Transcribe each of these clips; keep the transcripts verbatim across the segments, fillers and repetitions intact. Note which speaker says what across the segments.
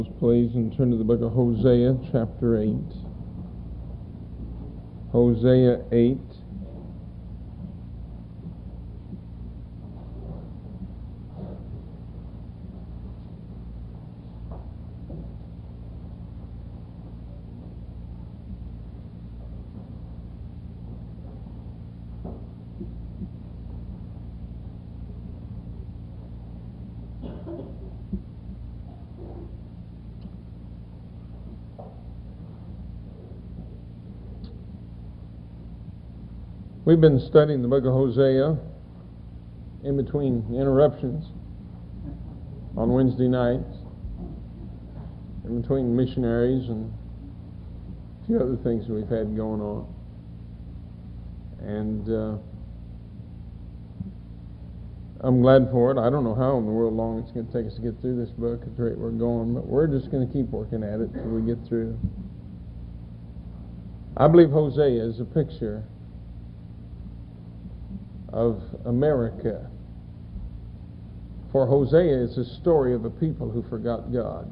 Speaker 1: Please, and turn to the book of Hosea, chapter eight. Hosea eight. We've been studying the book of Hosea in between interruptions on Wednesday nights, in between missionaries and a few other things that we've had going on. And uh, I'm glad for it. I don't know how in the world long it's going to take us to get through this book at the rate we're going, but we're just going to keep working at it till we get through. I believe Hosea is a picture of America. For Hosea is a story of a people who forgot God.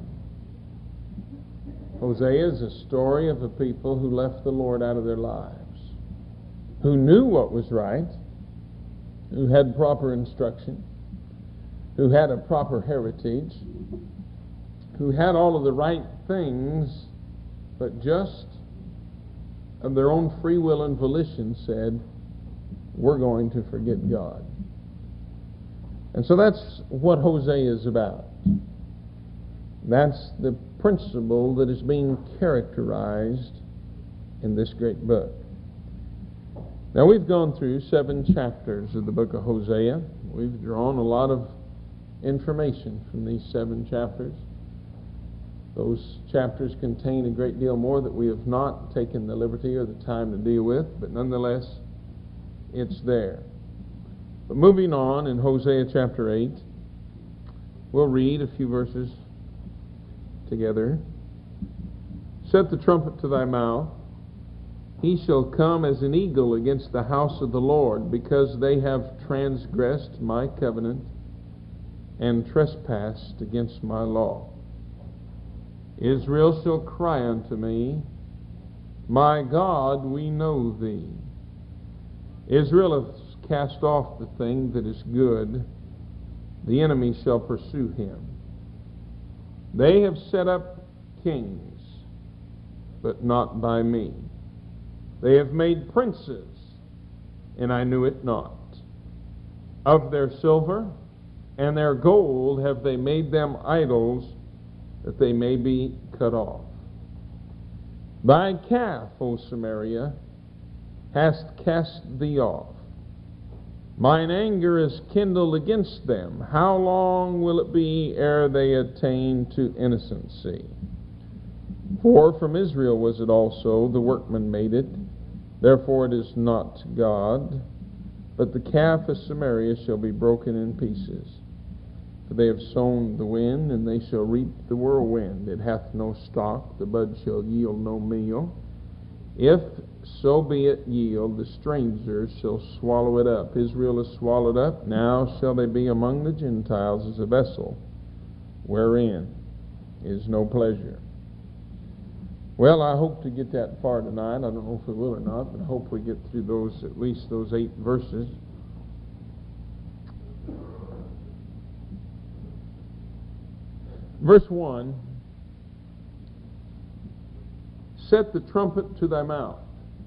Speaker 1: Hosea is a story of a people who left the Lord out of their lives, who knew what was right, who had proper instruction, who had a proper heritage, who had all of the right things, but just of their own free will and volition said, we're going to forget God. And so that's what Hosea is about. That's the principle that is being characterized in this great book. Now, we've gone through seven chapters of the book of Hosea. We've drawn a lot of information from these seven chapters. Those chapters contain a great deal more that we have not taken the liberty or the time to deal with, but nonetheless, it's there. But moving on in Hosea chapter eight, we'll read a few verses together. Set the trumpet to thy mouth. He shall come as an eagle against the house of the Lord, because they have transgressed my covenant and trespassed against my law. Israel shall cry unto me, my God, we know thee. Israel hath cast off the thing that is good. The enemy shall pursue him. They have set up kings, but not by me. They have made princes, and I knew it not. Of their silver and their gold have they made them idols, that they may be cut off. Thy calf, O Samaria, hast cast thee off. Mine anger is kindled against them. How long will it be ere they attain to innocency? For from Israel was it also, the workman made it. Therefore it is not God. But the calf of Samaria shall be broken in pieces. For they have sown the wind, and they shall reap the whirlwind. It hath no stalk, the bud shall yield no meal. If so be it yield, the strangers shall swallow it up. Israel is swallowed up, now shall they be among the Gentiles as a vessel, wherein is no pleasure. Well, I hope to get that far tonight. I don't know if we will or not, but I hope we get through those, at least those eight verses. Verse one, set the trumpet to thy mouth.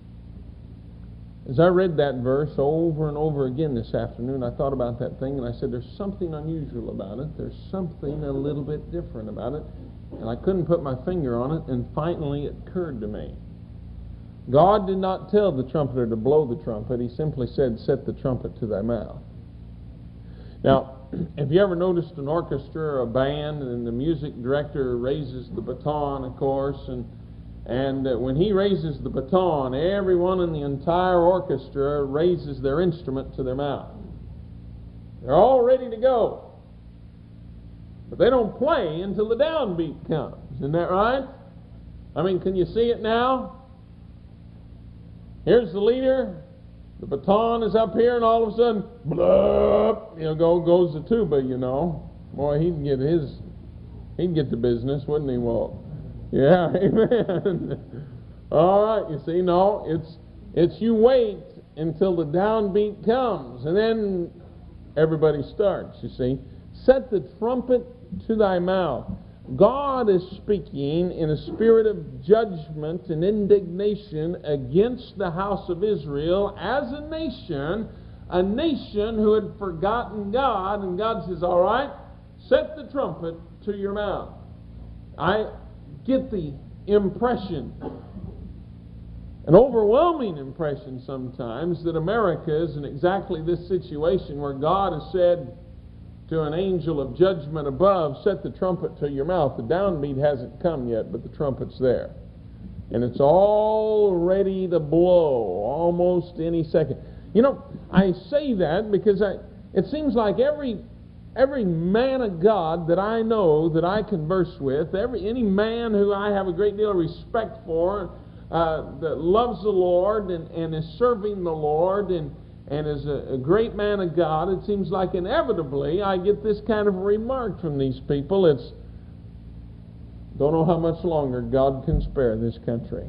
Speaker 1: As I read that verse over and over again this afternoon, I thought about that thing, and I said, there's something unusual about it. There's something a little bit different about it. And I couldn't put my finger on it, and finally it occurred to me. God did not tell the trumpeter to blow the trumpet. He simply said, set the trumpet to thy mouth. Now, have you ever noticed an orchestra or a band, and the music director raises the baton, of course, and And uh, when he raises the baton, everyone in the entire orchestra raises their instrument to their mouth. They're all ready to go. But they don't play until the downbeat comes. Isn't that right? I mean, can you see it now? Here's the leader. The baton is up here, and all of a sudden, blah, you know, go, goes the tuba, you know. Boy, he can get his... He'd get to business, wouldn't he, Walt? Yeah, amen. All right, you see, no, it's it's you wait until the downbeat comes, and then everybody starts, you see. Set the trumpet to thy mouth. God is speaking in a spirit of judgment and indignation against the house of Israel as a nation, a nation who had forgotten God, and God says, all right, set the trumpet to your mouth. I get the impression, an overwhelming impression sometimes, that America is in exactly this situation where God has said to an angel of judgment above, set the trumpet to your mouth. The downbeat hasn't come yet, but the trumpet's there. And it's all ready to blow almost any second. You know, I say that because I, it seems like every every man of God that I know, that I converse with, every any man who I have a great deal of respect for, uh, that loves the Lord and, and is serving the Lord and and is a, a great man of God, it seems like inevitably I get this kind of remark from these people. It's, don't know how much longer God can spare this country.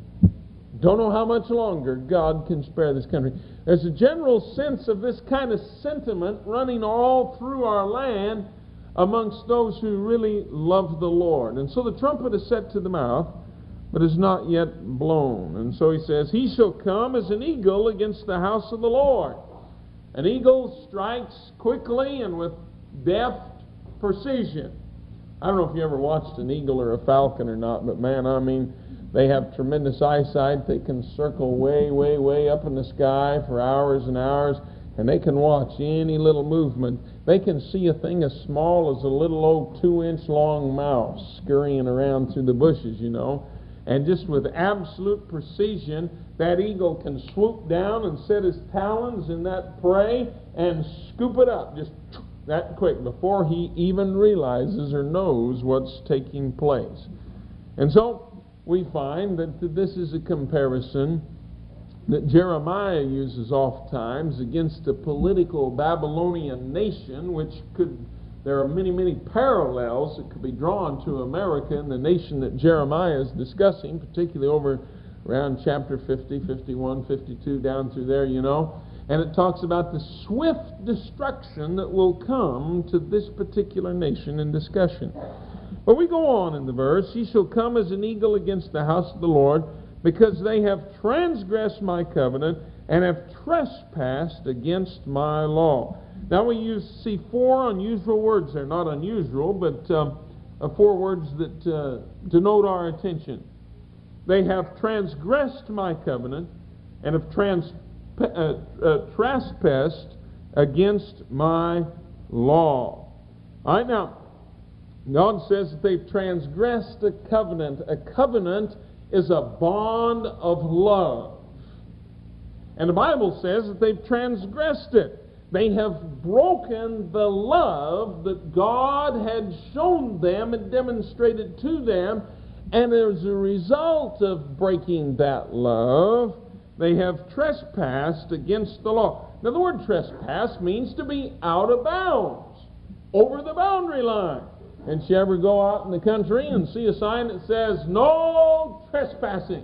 Speaker 1: Don't know how much longer God can spare this country. There's a general sense of this kind of sentiment running all through our land amongst those who really love the Lord. And so the trumpet is set to the mouth, but is not yet blown. And so he says, he shall come as an eagle against the house of the Lord. An eagle strikes quickly and with deft precision. I don't know if you ever watched an eagle or a falcon or not, but man, I mean, they have tremendous eyesight. They can circle way, way, way up in the sky for hours and hours, and they can watch any little movement. They can see a thing as small as a little old two-inch long mouse scurrying around through the bushes, you know. And just with absolute precision, that eagle can swoop down and set his talons in that prey and scoop it up just that quick before he even realizes or knows what's taking place. And so we find that this is a comparison that Jeremiah uses oft times against a political Babylonian nation, which could, there are many, many parallels that could be drawn to America and the nation that Jeremiah is discussing, particularly over around chapter fifty, fifty-one, fifty-two, down through there, you know. And it talks about the swift destruction that will come to this particular nation in discussion. But we go on in the verse, he shall come as an eagle against the house of the Lord, because they have transgressed my covenant and have trespassed against my law. Now we use, see four unusual words there, not unusual, but um, uh, four words that uh, denote our attention. They have transgressed my covenant and have trans, uh, uh, trespassed against my law. All right, now, God says that they've transgressed a covenant. A covenant is a bond of love. And the Bible says that they've transgressed it. They have broken the love that God had shown them and demonstrated to them, and as a result of breaking that love, they have trespassed against the law. Now, the word trespass means to be out of bounds, over the boundary line. And you ever go out in the country and see a sign that says, no trespassing?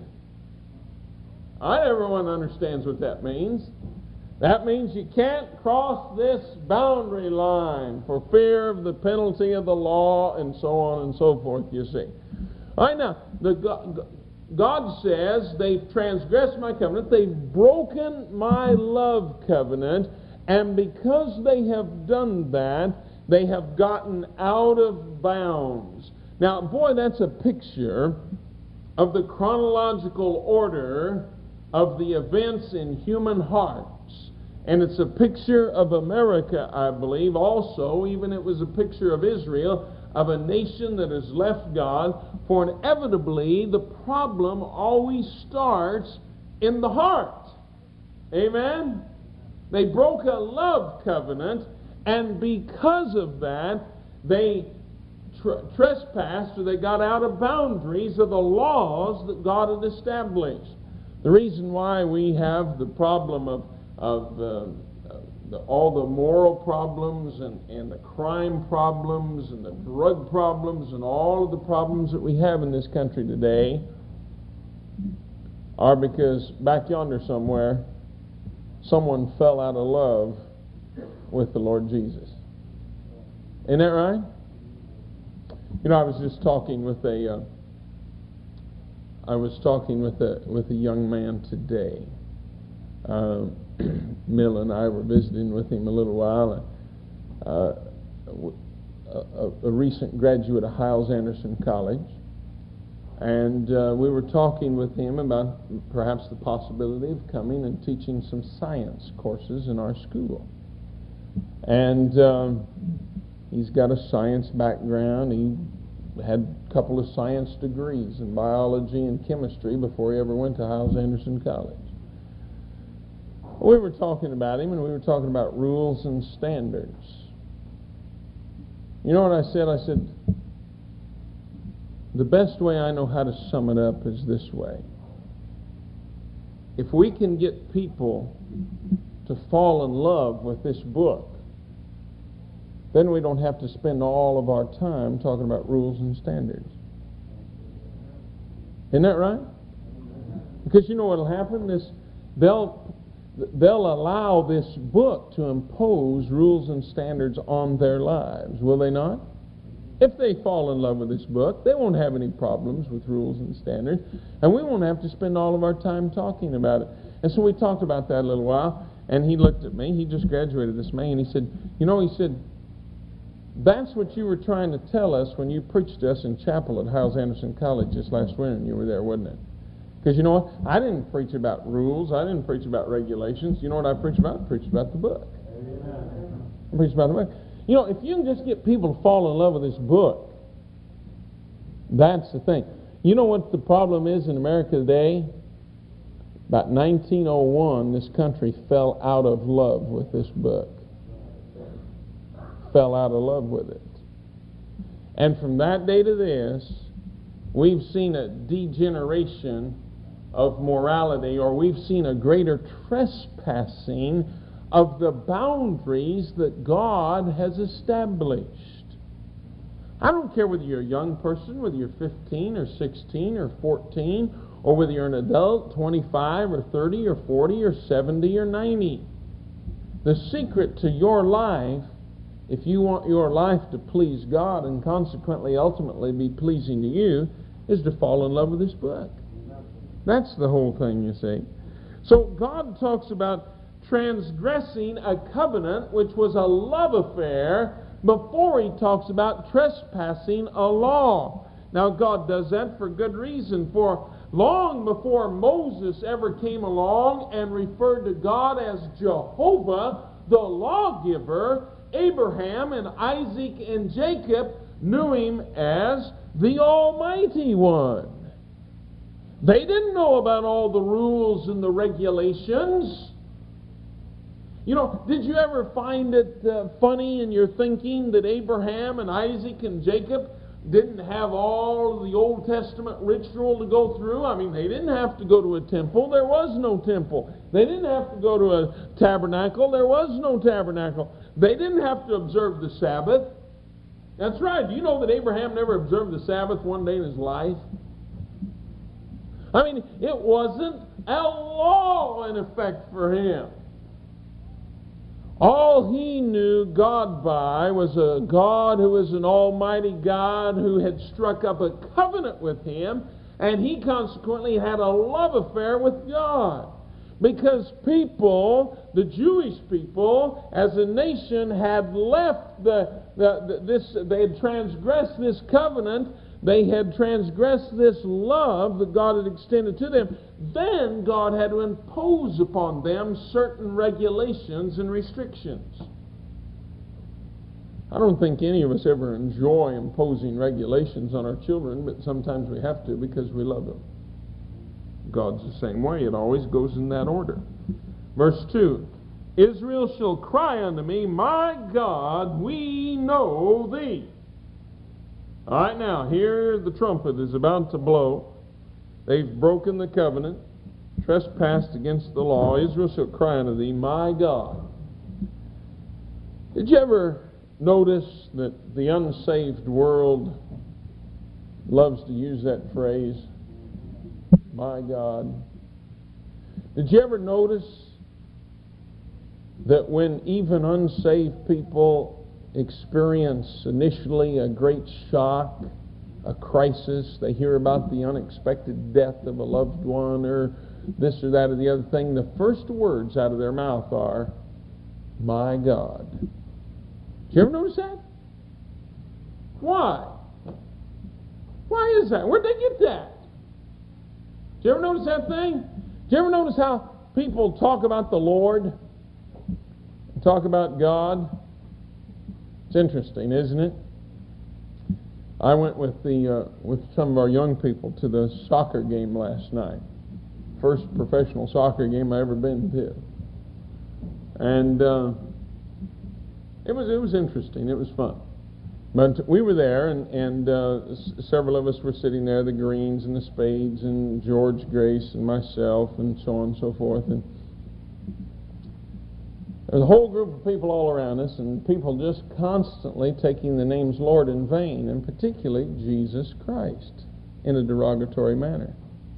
Speaker 1: Not everyone understands what that means. That means you can't cross this boundary line for fear of the penalty of the law and so on and so forth, you see. All right, now, the God, God says they've transgressed my covenant, they've broken my love covenant, and because they have done that, they have gotten out of bounds. Now, boy, that's a picture of the chronological order of the events in human hearts. And it's a picture of America, I believe, also, even it was a picture of Israel, of a nation that has left God, for inevitably the problem always starts in the heart. Amen? They broke a love covenant, and because of that, they tr- trespassed, or they got out of boundaries of the laws that God had established. The reason why we have the problem of, of uh, the, all the moral problems and, and the crime problems and the drug problems and all of the problems that we have in this country today are because back yonder somewhere, someone fell out of love with the Lord Jesus. Isn't that right? You know, I was just talking with a, uh, I was talking with a with a young man today. Uh, Mill and I were visiting with him a little while. Uh, a, a recent graduate of Hyles-Anderson College, and uh, we were talking with him about perhaps the possibility of coming and teaching some science courses in our school. And um, he's got a science background. He had a couple of science degrees in biology and chemistry before he ever went to Hyles-Anderson College. We were talking about him, and we were talking about rules and standards. You know what I said? I said, the best way I know how to sum it up is this way. If we can get people to fall in love with this book, then we don't have to spend all of our time talking about rules and standards. Isn't that right? Because you know what will happen? This, they'll, they'll allow this book to impose rules and standards on their lives, will they not? If they fall in love with this book, they won't have any problems with rules and standards, and we won't have to spend all of our time talking about it. And so we talked about that a little while, and he looked at me. He just graduated this May, and he said, you know, he said, that's what you were trying to tell us when you preached to us in chapel at Hyles-Anderson College just last winter, and you were there, wasn't it? Because you know what? I didn't preach about rules. I didn't preach about regulations. You know what I preached about? I preached about the book. Amen. I preached about the book. You know, if you can just get people to fall in love with this book, that's the thing. You know what the problem is in America today? About nineteen oh one, this country fell out of love with this book. Fell out of love with it. And from that day to this, we've seen a degeneration of morality, or we've seen a greater trespassing of the boundaries that God has established. I don't care whether you're a young person, whether you're fifteen or sixteen or fourteen, or whether you're an adult, twenty-five or thirty or forty or seventy or ninety. The secret to your life, if you want your life to please God and consequently ultimately be pleasing to you, is to fall in love with this book. That's the whole thing, you see. So God talks about transgressing a covenant which was a love affair before he talks about trespassing a law. Now God does that for good reason, for long before Moses ever came along and referred to God as Jehovah, the lawgiver, Abraham and Isaac and Jacob knew him as the Almighty One. They didn't know about all the rules and the regulations. You know, did you ever find it uh, funny in your thinking that Abraham and Isaac and Jacob didn't have all of the Old Testament ritual to go through? I mean, they didn't have to go to a temple. There was no temple. They didn't have to go to a tabernacle. There was no tabernacle. They didn't have to observe the Sabbath. That's right. Do you know that Abraham never observed the Sabbath one day in his life? I mean, it wasn't a law in effect for him. All he knew God by was a God who was an almighty God who had struck up a covenant with him, and he consequently had a love affair with God. Because people, the Jewish people, as a nation, had left the, the, the this, they had transgressed this covenant, they had transgressed this love that God had extended to them. Then God had to impose upon them certain regulations and restrictions. I don't think any of us ever enjoy imposing regulations on our children, but sometimes we have to because we love them. God's the same way. It always goes in that order. Verse two, Israel shall cry unto me, my God, we know thee. All right, now, here the trumpet is about to blow. They've broken the covenant, trespassed against the law. Israel shall cry unto thee, my God. Did you ever notice that the unsaved world loves to use that phrase, my God? Did you ever notice that when even unsaved people experience initially a great shock, a crisis, they hear about the unexpected death of a loved one or this or that or the other thing, the first words out of their mouth are, my God. Did you ever notice that? Why? Why is that? Where'd they get that? Did you ever notice that thing? Did you ever notice how people talk about the Lord? Talk about God? It's interesting, isn't it? I went with the uh, with some of our young people to the soccer game last night. First professional soccer game I ever been to. And uh, it was it was interesting. It was fun. But we were there, and, and uh, s- several of us were sitting there, the Greens and the Spades and George Grace and myself and so on and so forth. And there was a whole group of people all around us, and people just constantly taking the names Lord in vain, and particularly Jesus Christ, in a derogatory manner.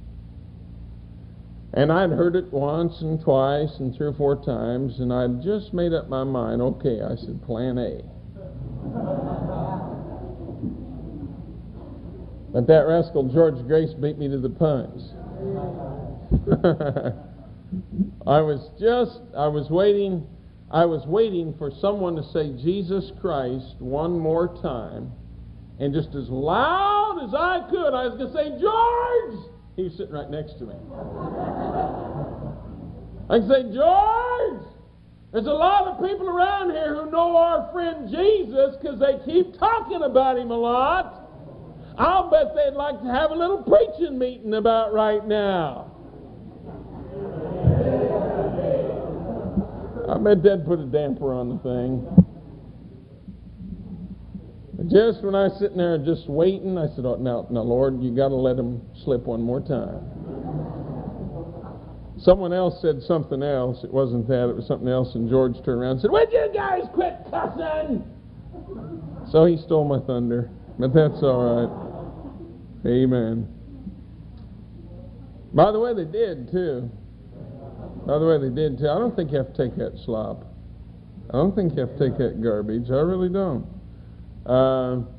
Speaker 1: And I'd heard it once and twice and three or four times, and I'd just made up my mind, okay, I said, plan A. But that rascal George Grace beat me to the punch. I was just, I was waiting, I was waiting for someone to say Jesus Christ one more time, and just as loud as I could, I was going to say, George! He was sitting right next to me. I could say, George! There's a lot of people around here who know our friend Jesus because they keep talking about him a lot. I'll bet they'd like to have a little preaching meeting about right now. I bet that'd put a damper on the thing. But just when I was sitting there just waiting, I said, oh, now, now, Lord, you got to let him slip one more time. Someone else said something else. It wasn't that. It was something else. And George turned around and said, would you guys quit cussing? So he stole my thunder. But that's all right. Amen. By the way, they did, too. By the way, they did, too. I don't think you have to take that slop. I don't think you have to take that garbage. I really don't. Uh, did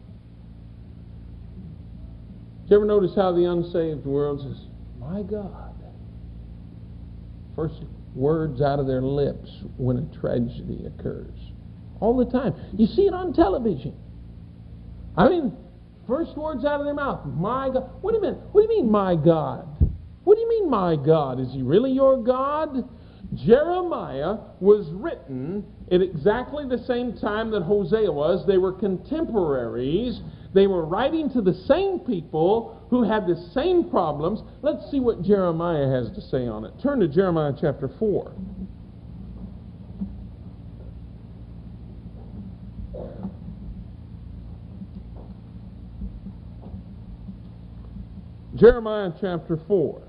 Speaker 1: you ever notice how the unsaved world says, my God? First words out of their lips when a tragedy occurs. All the time. You see it on television. I mean, first words out of their mouth, my God. What do you mean? What do you mean, my God? What do you mean, my God? Is he really your God? Jeremiah was written at exactly the same time that Hosea was. They were contemporaries. They were writing to the same people who had the same problems. Let's see what Jeremiah has to say on it. Turn to Jeremiah chapter four. Jeremiah chapter four.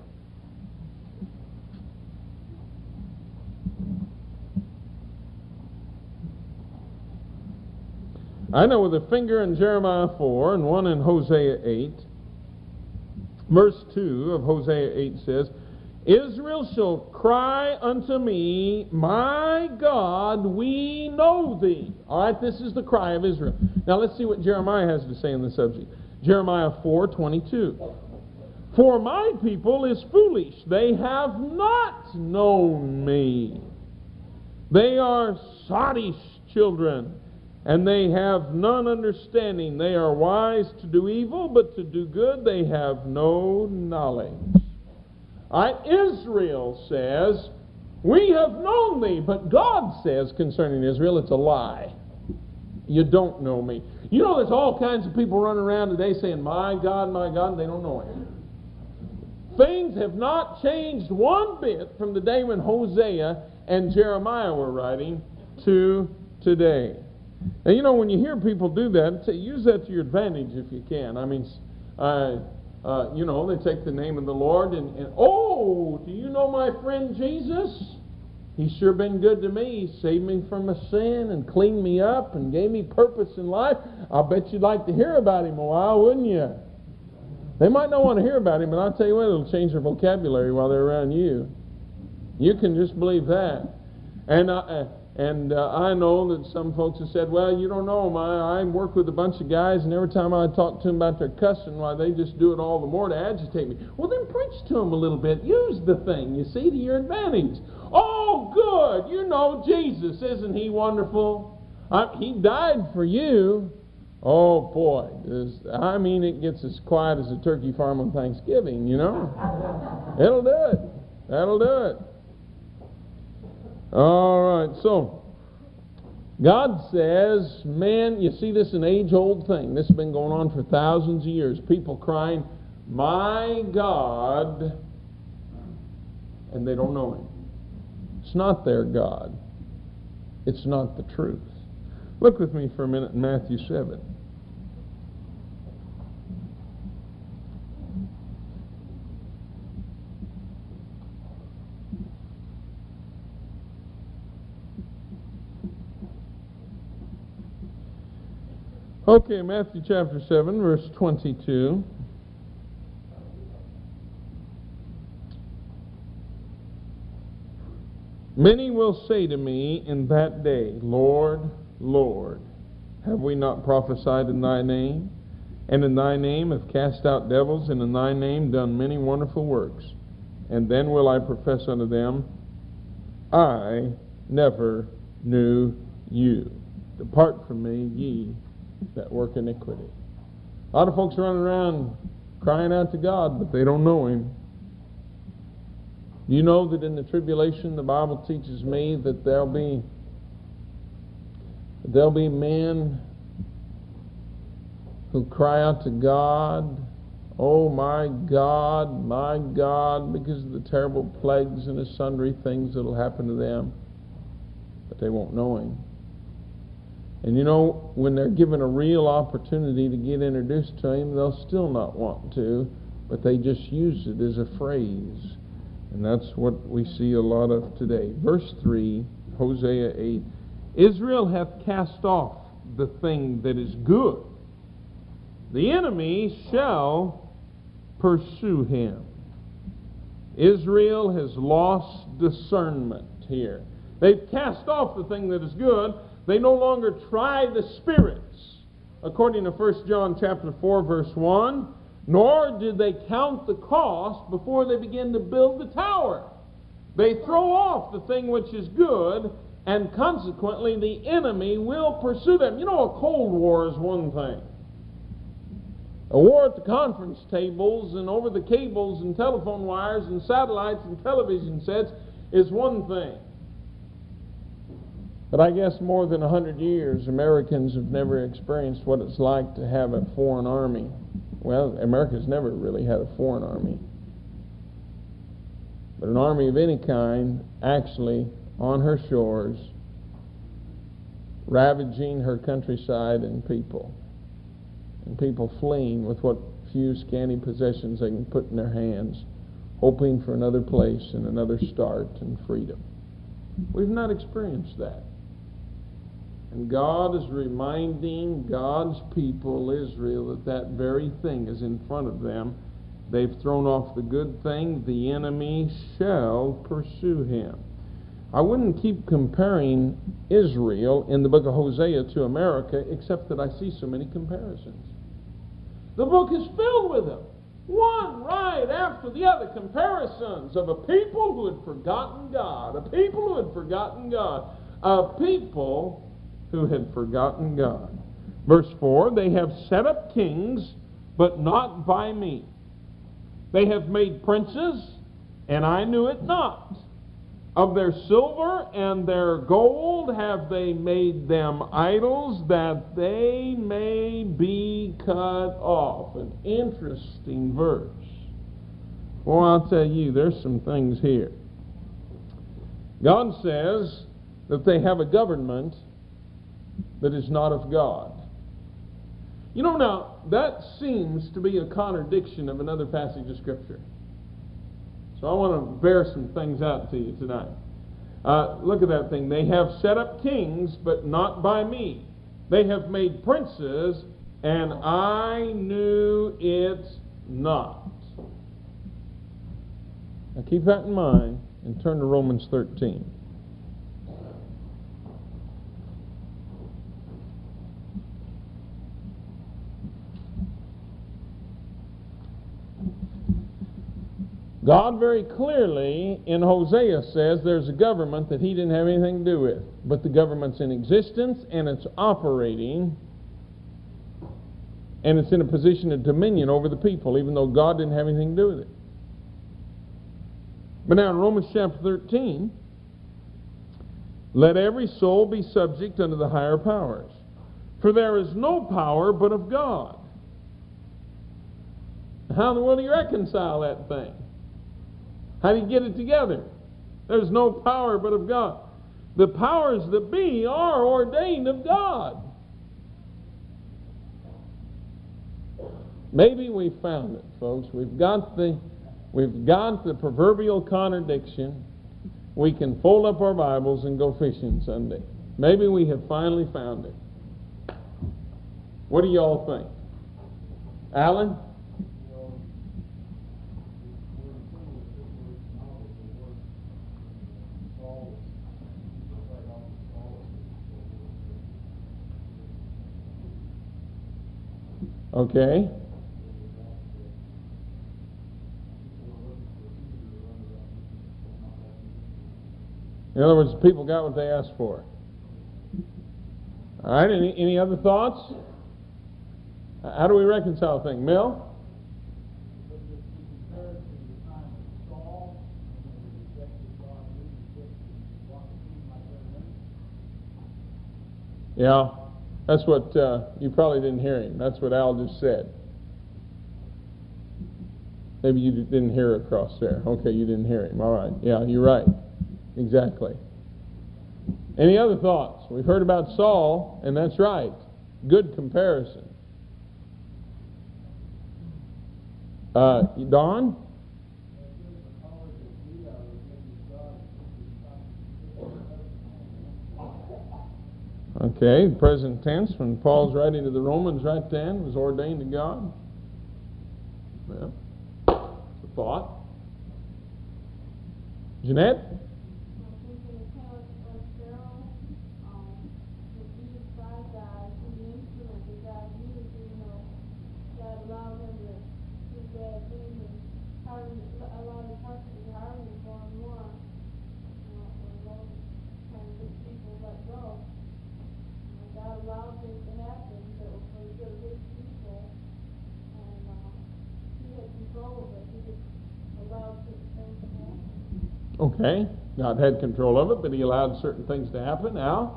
Speaker 1: I know with a finger in Jeremiah four and one in Hosea eight. Verse two of Hosea eight says, Israel shall cry unto me, my God, we know thee. All right, this is the cry of Israel. Now let's see what Jeremiah has to say on the subject. Jeremiah four twenty-two. For my people is foolish. They have not known me. They are sottish children, and they have none understanding. They are wise to do evil, but to do good they have no knowledge. All right, Israel says, we have known thee. But God says concerning Israel, it's a lie. You don't know me. You know there's all kinds of people running around today saying, my God, my God, and they don't know him. Things have not changed one bit from the day when Hosea and Jeremiah were writing to today. Now, you know, when you hear people do that, use that to your advantage if you can. I mean, uh, uh, you know, they take the name of the Lord and, and, oh, do you know my friend Jesus? He's sure been good to me. He saved me from a sin and cleaned me up and gave me purpose in life. I'll bet you'd like to hear about him a while, wouldn't you? They might not want to hear about him, but I'll tell you what, it'll change their vocabulary while they're around you. You can just believe that. And uh, and uh, I know that some folks have said, well, you don't know, my, I work with a bunch of guys, and every time I talk to them about their cussing, why, they just do it all the more to agitate me. Well, then preach to them a little bit. Use the thing, you see, to your advantage. Oh, good. You know Jesus. Isn't he wonderful? I, he died for you. Oh, boy. This, I mean, it gets as quiet as a turkey farm on Thanksgiving, you know. It'll do it. That'll do it. All right. So, God says, man, you see, this is an age-old thing. This has been going on for thousands of years. People crying, my God, and they don't know him. It's not their God. It's not the truth. Look with me for a minute in Matthew seven. Okay, Matthew chapter seven, verse twenty-two. Many will say to me in that day, Lord, Lord, have we not prophesied in thy name? And in thy name have cast out devils, and in thy name done many wonderful works? And then will I profess unto them, I never knew you. Depart from me, ye that work iniquity. A lot of folks running around crying out to God, but they don't know him. You know that in the tribulation, the Bible teaches me that there'll be there'll be men who cry out to God, oh my God, my God, because of the terrible plagues and the sundry things that'll happen to them, but they won't know him. And you know, when they're given a real opportunity to get introduced to him, they'll still not want to, but they just use it as a phrase. And that's what we see a lot of today. Verse three, Hosea eight. Israel hath cast off the thing that is good. The enemy shall pursue him. Israel has lost discernment here. They've cast off the thing that is good. They no longer try the spirits, according to First John chapter four, verse one. Nor did they count the cost before they begin to build the tower. They throw off the thing which is good, and consequently the enemy will pursue them. You know, a Cold War is one thing. A war at the conference tables and over the cables and telephone wires and satellites and television sets is one thing. But I guess more than a hundred years, Americans have never experienced what it's like to have a foreign army. Well, America's never really had a foreign army. But an army of any kind actually on her shores, ravaging her countryside and people. And people fleeing with what few scanty possessions they can put in their hands, hoping for another place and another start and freedom. We've not experienced that. And God is reminding God's people, Israel, that that very thing is in front of them. They've thrown off the good thing. The enemy shall pursue him. I wouldn't keep comparing Israel in the book of Hosea to America, except that I see so many comparisons. The book is filled with them. One right after the other, comparisons of a people who had forgotten God, a people who had forgotten God, a people who had forgotten God. Verse four, they have set up kings, but not by me. They have made princes, and I knew it not. Of their silver and their gold have they made them idols, that they may be cut off. An interesting verse. Well, I'll tell you, there's some things here. God says that they have a government that is not of God. You know, now, that seems to be a contradiction of another passage of Scripture. So I want to bear some things out to you tonight. Uh, look at that thing. They have set up kings, but not by me. They have made princes, and I knew it not. Now keep that in mind and turn to Romans thirteen. God very clearly in Hosea says there's a government that he didn't have anything to do with. But the government's in existence and it's operating, and it's in a position of dominion over the people, even though God didn't have anything to do with it. But now in Romans chapter thirteen, let every soul be subject unto the higher powers, for there is no power but of God. How in the world do you reconcile that thing? How do you get it together? There's no power but of God. The powers that be are ordained of God. Maybe we found it, folks. We've got the we've got the proverbial contradiction. We can fold up our Bibles and go fishing Sunday. Maybe we have finally found it. What do y'all think? Alan? Okay. In other words, people got what they asked for. All right, any, any other thoughts? How do we reconcile things? Mel? Yeah, that's what, uh, you probably didn't hear him. That's what Al just said. Maybe you didn't hear it across there. Okay, you didn't hear him. All right. Yeah, you're right. Exactly. Any other thoughts? We've heard about Saul, and that's right. Good comparison. Uh, Don? Okay, present tense, when Paul's writing to the Romans right then, was ordained to God. Well, it's a thought. Jeanette? Okay, God had control of it, but he allowed certain things to happen. Al?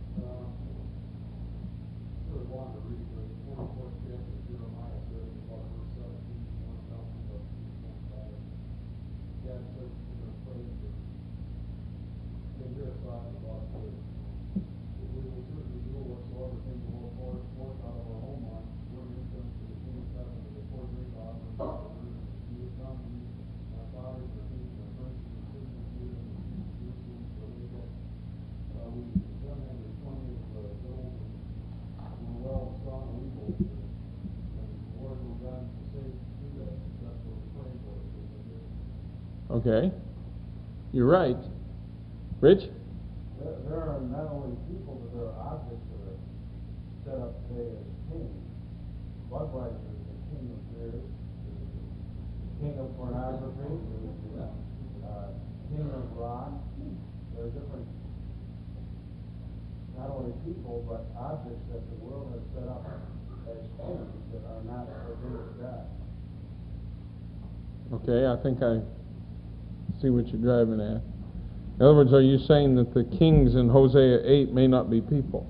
Speaker 1: Okay, you're right. Rich?
Speaker 2: There, there are not only people, but there are objects that are set up today as kings. Budweiser is the king of beer, the king of pornography, the uh, king of rock. There are different, not only people, but objects that the world has set up as kings that are not ordained of God.
Speaker 1: Okay, I think I see what you're driving at. In other words, are you saying that the kings in Hosea eight may not be people?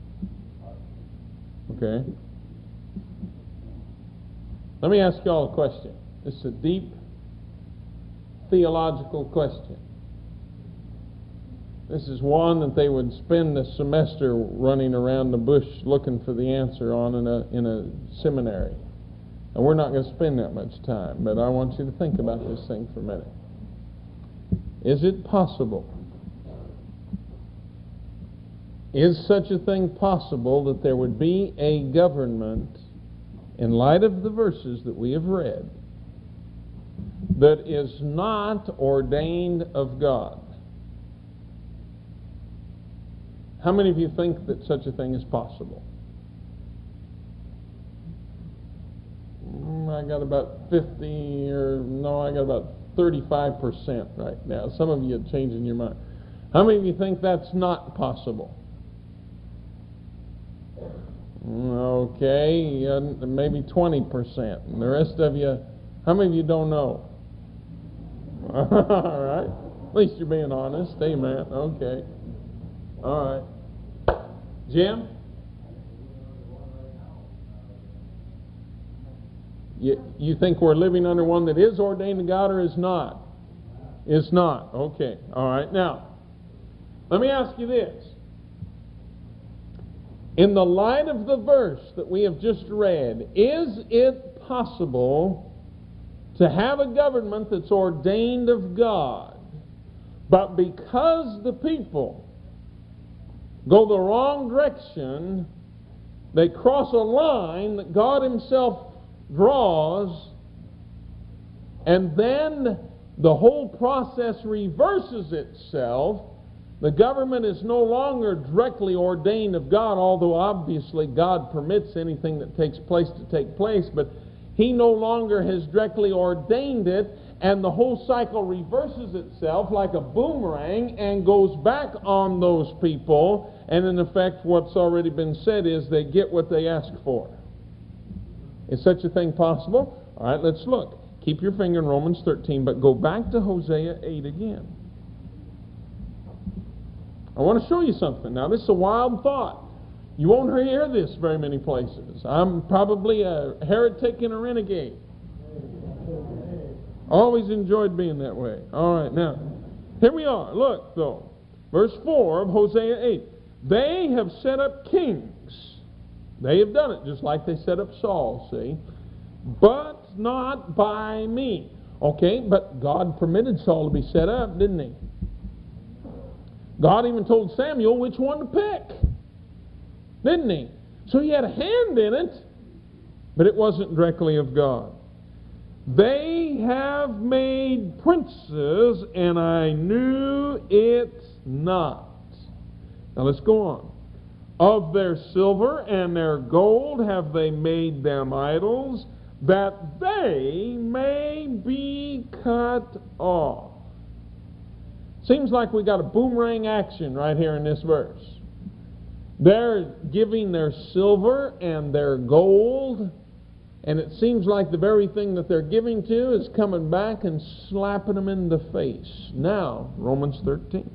Speaker 1: Okay. Let me ask you all a question. This is a deep theological question. This is one that they would spend a semester running around the bush looking for the answer on in a, in a seminary. And we're not going to spend that much time, but I want you to think about this thing for a minute. Is it possible Is such a thing possible, that there would be a government, in light of the verses that we have read, that is not ordained of God? How many of you think that such a thing is possible? Mm, I got about fifty, or no, I got about thirty-five percent right now. Some of you are changing your mind. How many of you think that's not possible? Okay, uh, maybe twenty percent. And the rest of you, how many of you don't know? All right. At least you're being honest. Amen. Okay. All right. Jim? You, you think we're living under one that is ordained to God or is not? It's not. Okay. All right. Now, let me ask you this. In the light of the verse that we have just read, is it possible to have a government that's ordained of God, but because the people go the wrong direction, they cross a line that God Himself draws, and then the whole process reverses itself? The government is no longer directly ordained of God, although obviously God permits anything that takes place to take place, but He no longer has directly ordained it, and the whole cycle reverses itself like a boomerang and goes back on those people, and in effect what's already been said is they get what they ask for. Is such a thing possible? All right, let's look. Keep your finger in Romans thirteen, but go back to Hosea eight again. I want to show you something. Now, this is a wild thought. You won't hear this very many places. I'm probably a heretic and a renegade. Always enjoyed being that way. All right, now, here we are. Look, though. Verse four of Hosea eight. They have set up kings. They have done it just like they set up Saul, see? But not by me. Okay, but God permitted Saul to be set up, didn't He? God even told Samuel which one to pick, didn't He? So He had a hand in it, but it wasn't directly of God. They have made princes, and I knew it not. Now let's go on. Of their silver and their gold have they made them idols, that they may be cut off. Seems like we got a boomerang action right here in this verse. They're giving their silver and their gold, and it seems like the very thing that they're giving to is coming back and slapping them in the face. Now, Romans thirteen.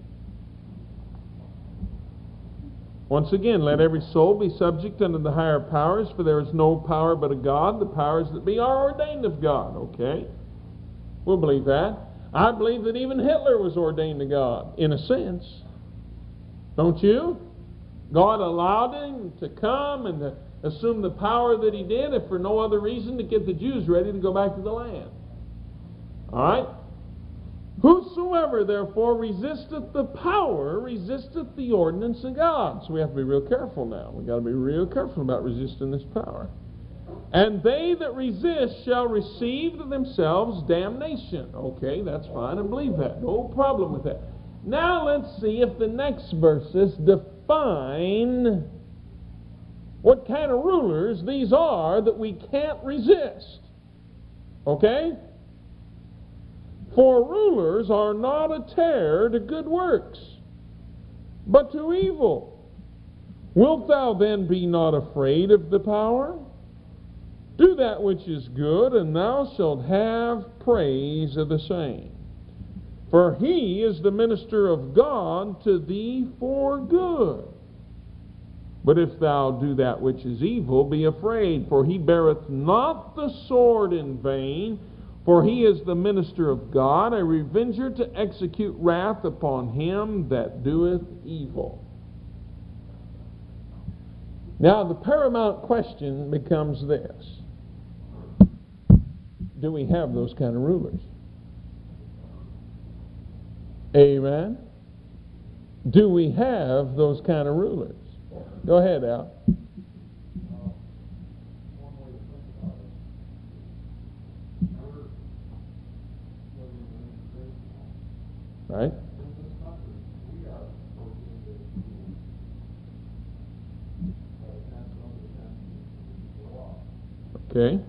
Speaker 1: Once again, let every soul be subject unto the higher powers, for there is no power but of God. The powers that be are ordained of God. Okay? We'll believe that. I believe that even Hitler was ordained to God, in a sense. Don't you? God allowed him to come and to assume the power that he did, if for no other reason to get the Jews ready to go back to the land. All right? Whosoever therefore resisteth the power, resisteth the ordinance of God. So we have to be real careful now. We've got to be real careful about resisting this power. And they that resist shall receive to themselves damnation. Okay, that's fine. I believe that. No problem with that. Now let's see if the next verses define what kind of rulers these are that we can't resist. Okay? For rulers are not a terror to good works, but to evil. Wilt thou then be not afraid of the power? Do that which is good, and thou shalt have praise of the same. For he is the minister of God to thee for good. But if thou do that which is evil, be afraid, for he beareth not the sword in vain, for he is the minister of God, a revenger to execute wrath upon him that doeth evil. Now the paramount question becomes this. Do we have those kind of rulers? Amen? Do we have those kind of rulers? Go ahead, Al. Right? Okay.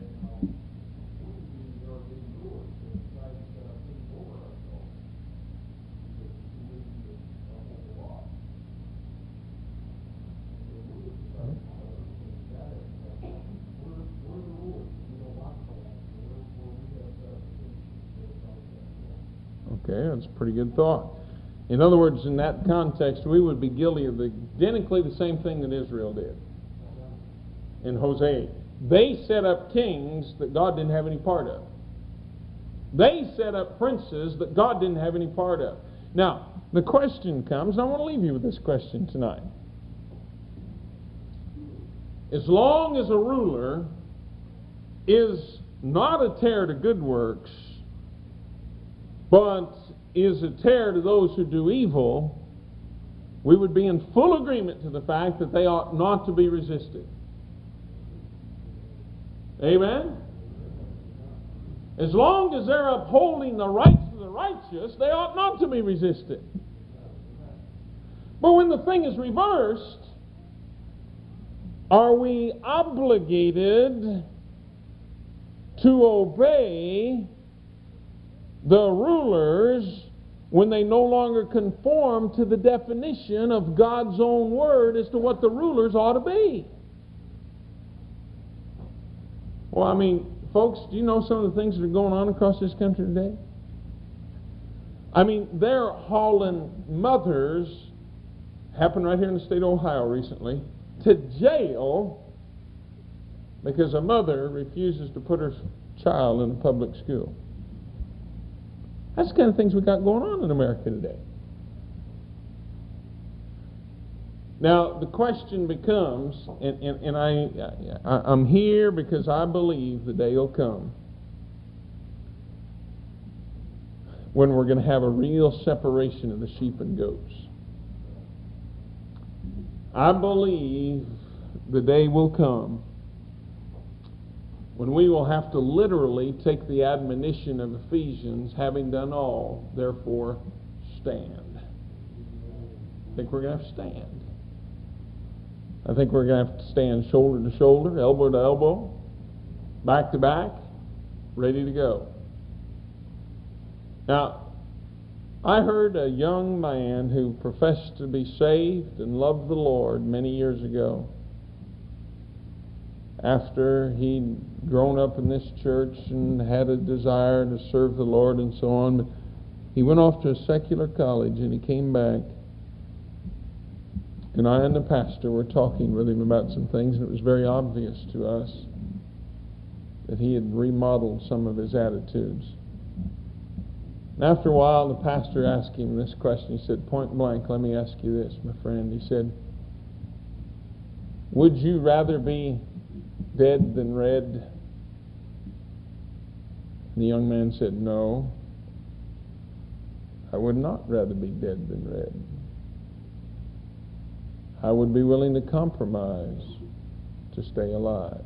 Speaker 1: Okay, that's a pretty good thought. In other words, in that context, we would be guilty of the, identically the same thing that Israel did in Hosea. They set up kings that God didn't have any part of. They set up princes that God didn't have any part of. Now, the question comes, and I want to leave you with this question tonight. As long as a ruler is not a terror to good works, but is a terror to those who do evil, we would be in full agreement to the fact that they ought not to be resisted. Amen? As long as they're upholding the rights of the righteous, they ought not to be resisted. But when the thing is reversed, are we obligated to obey the rulers when they no longer conform to the definition of God's own word as to what the rulers ought to be? Well, I mean, folks, do you know some of the things that are going on across this country today? I mean, they're hauling mothers, happened right here in the state of Ohio recently, to jail because a mother refuses to put her child in a public school. That's the kind of things we got going on in America today. Now, the question becomes, and, and, and I, I, I'm here because I believe the day will come when we're going to have a real separation of the sheep and goats. I believe the day will come when we will have to literally take the admonition of Ephesians, having done all, therefore stand. I think we're going to have to stand. I think we're going to have to stand shoulder to shoulder, elbow to elbow, back to back, ready to go. Now, I heard a young man who professed to be saved and loved the Lord many years ago, after he'd grown up in this church and had a desire to serve the Lord and so on. But he went off to a secular college and he came back. And I and the pastor were talking with him about some things, and it was very obvious to us that he had remodeled some of his attitudes. And after a while, the pastor asked him this question. He said, point blank, let me ask you this, my friend. He said, would you rather be dead than red? And the young man said, no, I would not rather be dead than red. I would be willing to compromise to stay alive.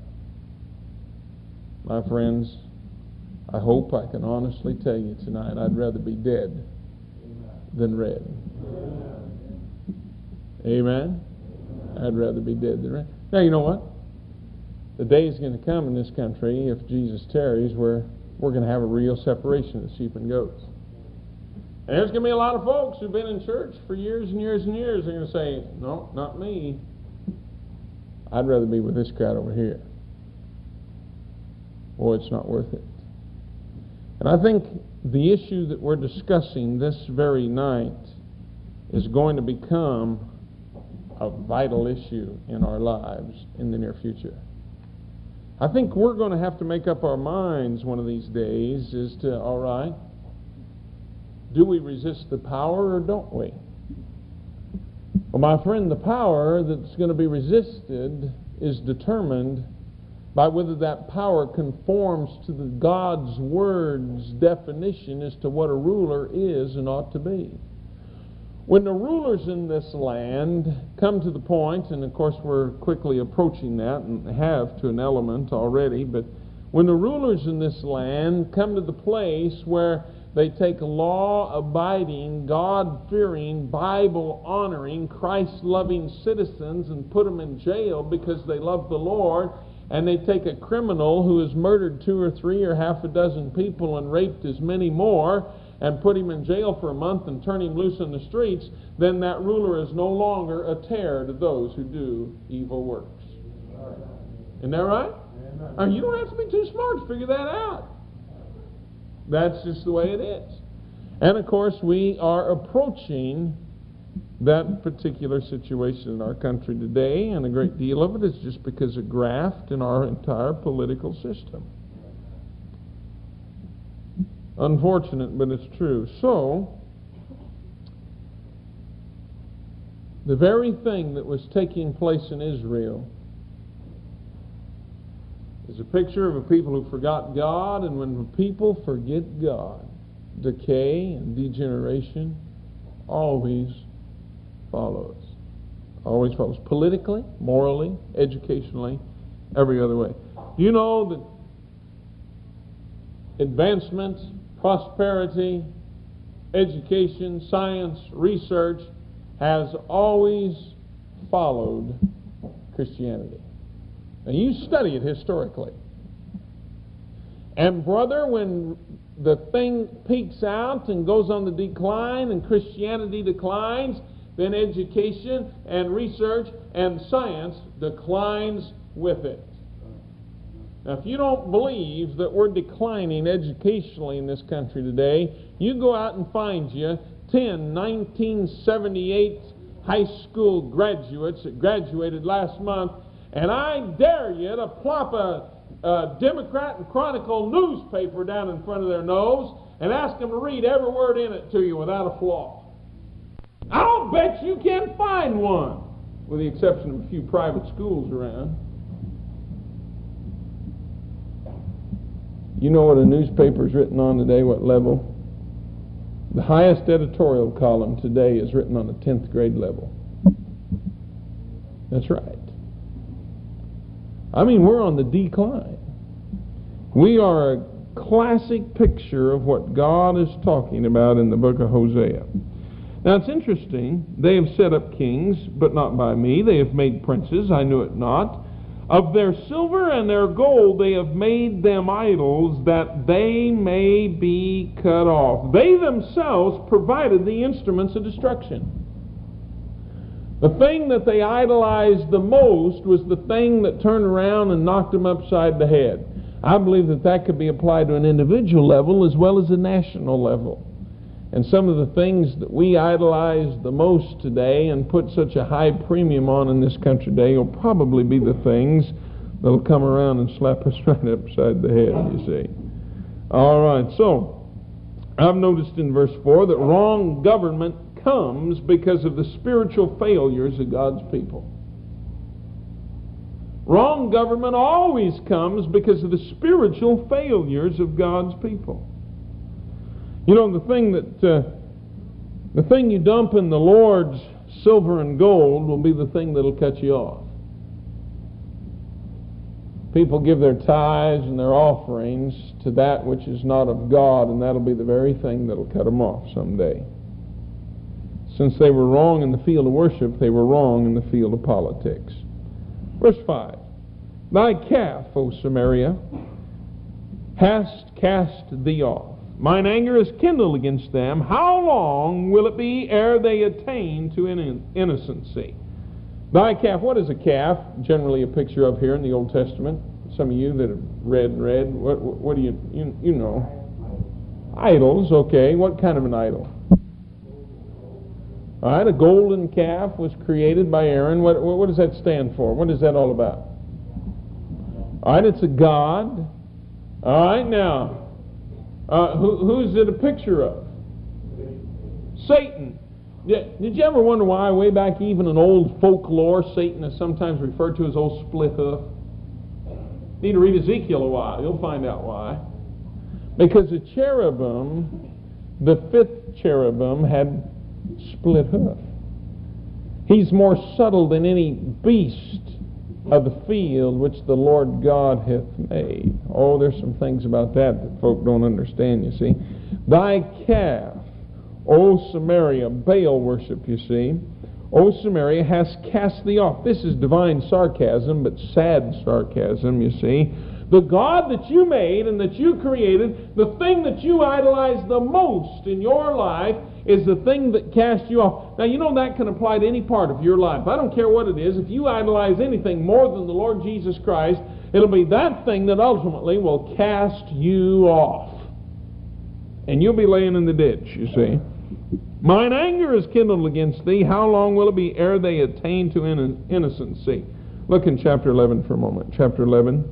Speaker 1: My friends, I hope I can honestly tell you tonight, I'd rather be dead than red. Amen? Amen? I'd rather be dead than red. Now, you know what? The day is going to come in this country, if Jesus tarries, where we're going to have a real separation of sheep and goats. And there's going to be a lot of folks who've been in church for years and years and years. They're going to say, no, not me. I'd rather be with this crowd over here. Boy, it's not worth it. And I think the issue that we're discussing this very night is going to become a vital issue in our lives in the near future. I think we're going to have to make up our minds one of these days as to, all right, do we resist the power or don't we? Well, my friend, the power that's going to be resisted is determined by whether that power conforms to the God's Word's definition as to what a ruler is and ought to be. When the rulers in this land come to the point, and of course we're quickly approaching that and have to an element already, but when the rulers in this land come to the place where they take law-abiding, God-fearing, Bible-honoring, Christ-loving citizens and put them in jail because they love the Lord, and they take a criminal who has murdered two or three or half a dozen people and raped as many more and put him in jail for a month and turn him loose in the streets, then that ruler is no longer a terror to those who do evil works. Isn't that right? Uh, you don't have to be too smart to figure that out. That's just the way it is. And of course, we are approaching that particular situation in our country today, and a great deal of it is just because of graft in our entire political system. Unfortunate, but it's true. So, the very thing that was taking place in Israel is a picture of a people who forgot God, and when people forget God, decay and degeneration always follows. Always follows. Politically, morally, educationally, every other way. You know that advancement, prosperity, education, science, research has always followed Christianity. Now you study it historically. And brother, when the thing peaks out and goes on the decline and Christianity declines, then education and research and science declines with it. Now, if you don't believe that we're declining educationally in this country today, you go out and find you ten nineteen seventy-eight high school graduates that graduated last month, and I dare you to plop a, a Democrat and Chronicle newspaper down in front of their nose and ask them to read every word in it to you without a flaw. I'll bet you can't find one, with the exception of a few private schools around. You know what a newspaper is written on today, what level? The highest editorial column today is written on the tenth grade level. That's right. I mean, we're on the decline. We are a classic picture of what God is talking about in the book of Hosea. Now, it's interesting. They have set up kings, but not by me. They have made princes. I knew it not. Of their silver and their gold they have made them idols, that they may be cut off. They themselves provided the instruments of destruction. The thing that they idolized the most was the thing that turned around and knocked them upside the head. I believe that that could be applied to an individual level as well as a national level. And some of the things that we idolize the most today and put such a high premium on in this country today will probably be the things that will come around and slap us right upside the head, you see. All right, so I've noticed in verse four that wrong government comes because of the spiritual failures of God's people. Wrong government always comes because of the spiritual failures of God's people. You know, the thing that uh, the thing you dump in the Lord's silver and gold will be the thing that'll cut you off. People give their tithes and their offerings to that which is not of God, and that'll be the very thing that'll cut them off someday. Since they were wrong in the field of worship, they were wrong in the field of politics. Verse five. Thy calf, O Samaria, hast cast thee off. Mine anger is kindled against them. How long will it be ere they attain to innocency? Thy calf, what is a calf? Generally a picture of here in the Old Testament. Some of you that have read and read, what, what, what do you, you, you know? Idols, okay. What kind of an idol? All right, a golden calf was created by Aaron. What, what, what does that stand for? What is that all about? All right, it's a god. All right, now, Uh, who, who's it a picture of? Satan. Did, did you ever wonder why, way back even in old folklore, Satan is sometimes referred to as old split hoof? You need to read Ezekiel a while. You'll find out why. Because the cherubim, the fifth cherubim, had split hoof. He's more subtle than any beast of the field which the Lord God hath made. Oh, there's some things about that that folk don't understand, you see. Thy calf, O Samaria, Baal worship, you see. O Samaria, hast cast thee off. This is divine sarcasm, but sad sarcasm, you see. The God that you made and that you created, the thing that you idolize the most in your life, is the thing that cast you off. Now, you know that can apply to any part of your life. I don't care what it is. If you idolize anything more than the Lord Jesus Christ, it'll be that thing that ultimately will cast you off. And you'll be laying in the ditch, you see. Mine anger is kindled against thee. How long will it be ere they attain to innocency? Look in chapter eleven for a moment. Chapter eleven,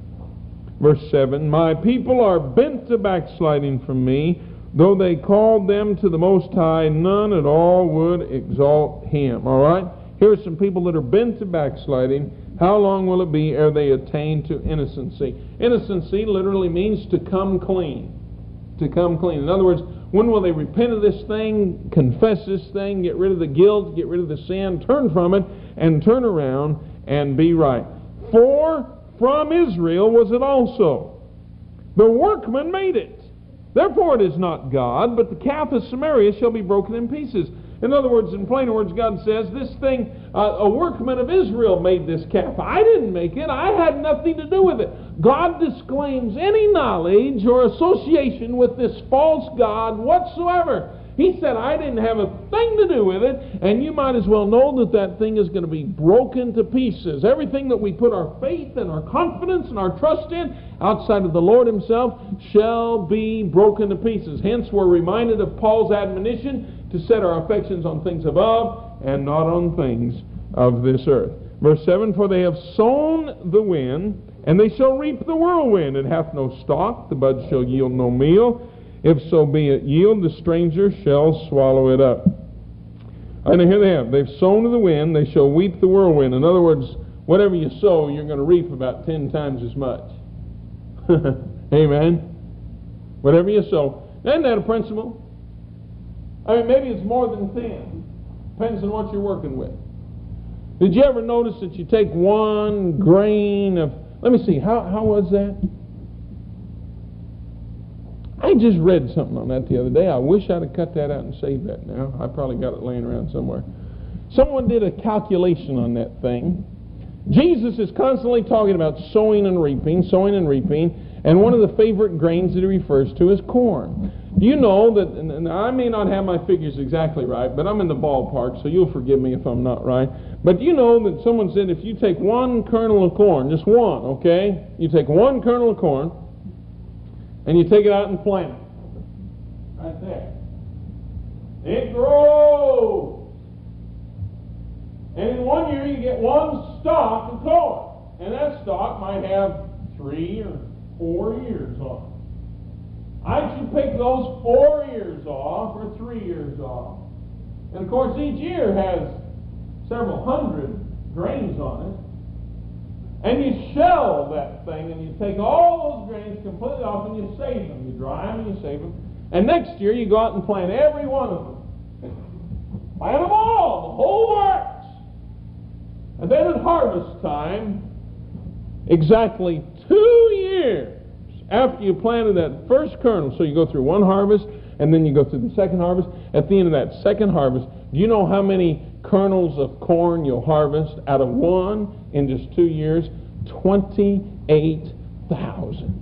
Speaker 1: verse seven. My people are bent to backsliding from me. Though they called them to the Most High, none at all would exalt him. All right? Here are some people that are bent to backsliding. How long will it be ere they attain to innocency? Innocency literally means to come clean. To come clean. In other words, when will they repent of this thing, confess this thing, get rid of the guilt, get rid of the sin, turn from it, and turn around and be right? For from Israel was it also. The workman made it. Therefore it is not God, but the calf of Samaria shall be broken in pieces. In other words, in plain words, God says, this thing, uh, a workman of Israel made this calf. I didn't make it. I had nothing to do with it. God disclaims any knowledge or association with this false god whatsoever. He said, I didn't have a thing to do with it, and you might as well know that that thing is going to be broken to pieces. Everything that we put our faith and our confidence and our trust in outside of the Lord himself shall be broken to pieces. Hence, we're reminded of Paul's admonition to set our affections on things above and not on things of this earth. Verse seven, for they have sown the wind, and they shall reap the whirlwind. It hath no stalk, the bud shall yield no meal. If so be it yield, the stranger shall swallow it up. And here they have, they've sown to the wind, they shall reap the whirlwind. In other words, whatever you sow, you're going to reap about ten times as much. Amen? Whatever you sow. Isn't that a principle? I mean, maybe it's more than ten. Depends on what you're working with. Did you ever notice that you take one grain of, let me see, how, how was that? I just read something on that the other day. I wish I'd have cut that out and saved that now. I probably got it laying around somewhere. Someone did a calculation on that thing. Jesus is constantly talking about sowing and reaping, sowing and reaping, and one of the favorite grains that he refers to is corn. Do you know that, and I may not have my figures exactly right, but I'm in the ballpark, so you'll forgive me if I'm not right. But do you know that someone said if you take one kernel of corn, just one, okay? You take one kernel of corn, and you take it out and plant it. Right there. It grows. And in one year you get one stalk of corn. And that stalk might have three or four ears on it. I should pick those four ears off or three ears off. And of course each ear has several hundred grains on it. And you shell that thing, and you take all those grains completely off, and you save them. You dry them, and you save them. And next year, you go out and plant every one of them. Plant them all, the whole works. And then at harvest time, exactly two years after you planted that first kernel, so you go through one harvest, and then you go through the second harvest. At the end of that second harvest, do you know how many kernels of corn you'll harvest out of one in just two years? twenty-eight thousand.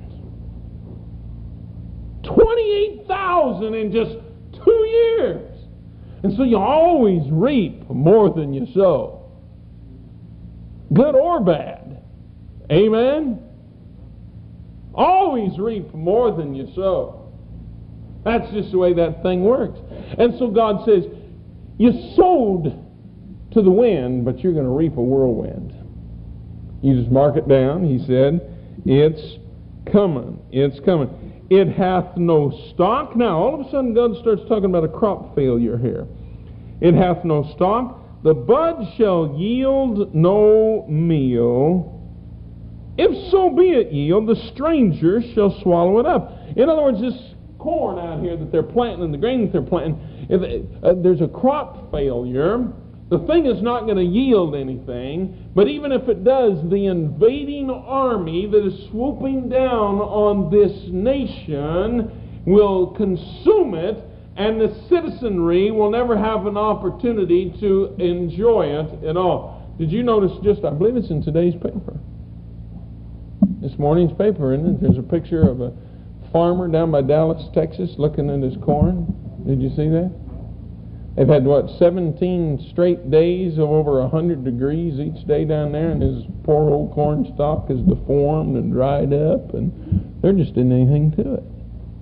Speaker 1: twenty-eight thousand in just two years. And so you always reap more than you sow. Good or bad. Amen? Always reap more than you sow. That's just the way that thing works. And so God says, you sowed to the wind, but you're going to reap a whirlwind. You just mark it down. He said, it's coming. It's coming. It hath no stalk. Now, all of a sudden, God starts talking about a crop failure here. It hath no stalk. The bud shall yield no meal. If so be it yield, the stranger shall swallow it up. In other words, this corn out here that they're planting and the grain that they're planting, if uh, there's a crop failure, the thing is not going to yield anything. But even if it does, the invading army that is swooping down on this nation will consume it, and the citizenry will never have an opportunity to enjoy it at all. Did you notice just, I believe it's in today's paper, this morning's paper, isn't it? There's a picture of a farmer down by Dallas, Texas, looking at his corn. Did you see that? They've had, what, seventeen straight days of over one hundred degrees each day down there, and his poor old corn stalk is deformed and dried up, and there just isn't anything to it.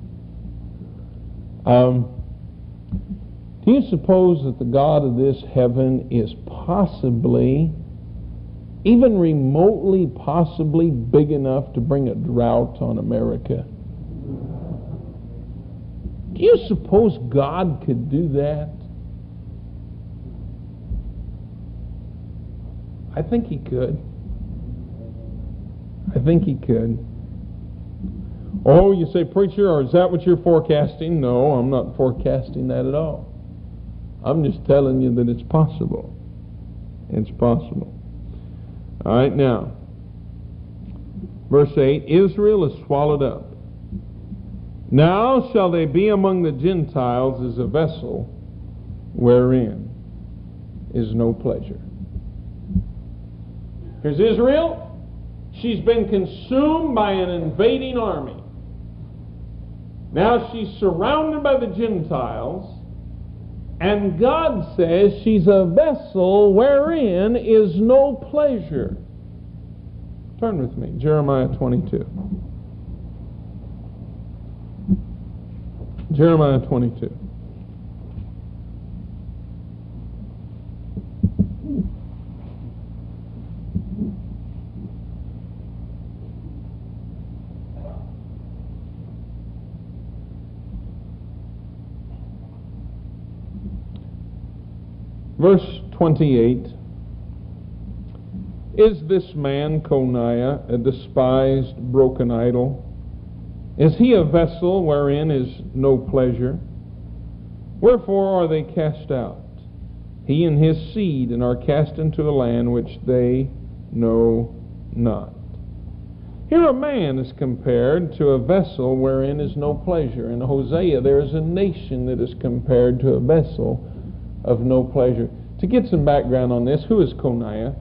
Speaker 1: Um, do you suppose that the God of this heaven is possibly, even remotely possibly, big enough to bring a drought on America? Do you suppose God could do that? I think He could. I think He could. Oh, you say, preacher, or is that what you're forecasting? No, I'm not forecasting that at all. I'm just telling you that it's possible. It's possible. All right, now, verse eight, Israel is swallowed up. Now shall they be among the Gentiles as a vessel wherein is no pleasure. Here's Israel. She's been consumed by an invading army. Now she's surrounded by the Gentiles, and God says she's a vessel wherein is no pleasure. Turn with me, Jeremiah twenty-two. Jeremiah twenty-two. Verse twenty-eight, is this man, Coniah, a despised, broken idol? Is he a vessel wherein is no pleasure? Wherefore are they cast out? He and his seed, and are cast into a land which they know not. Here a man is compared to a vessel wherein is no pleasure. In Hosea there is a nation that is compared to a vessel of no pleasure. To get some background on this, who is Coniah?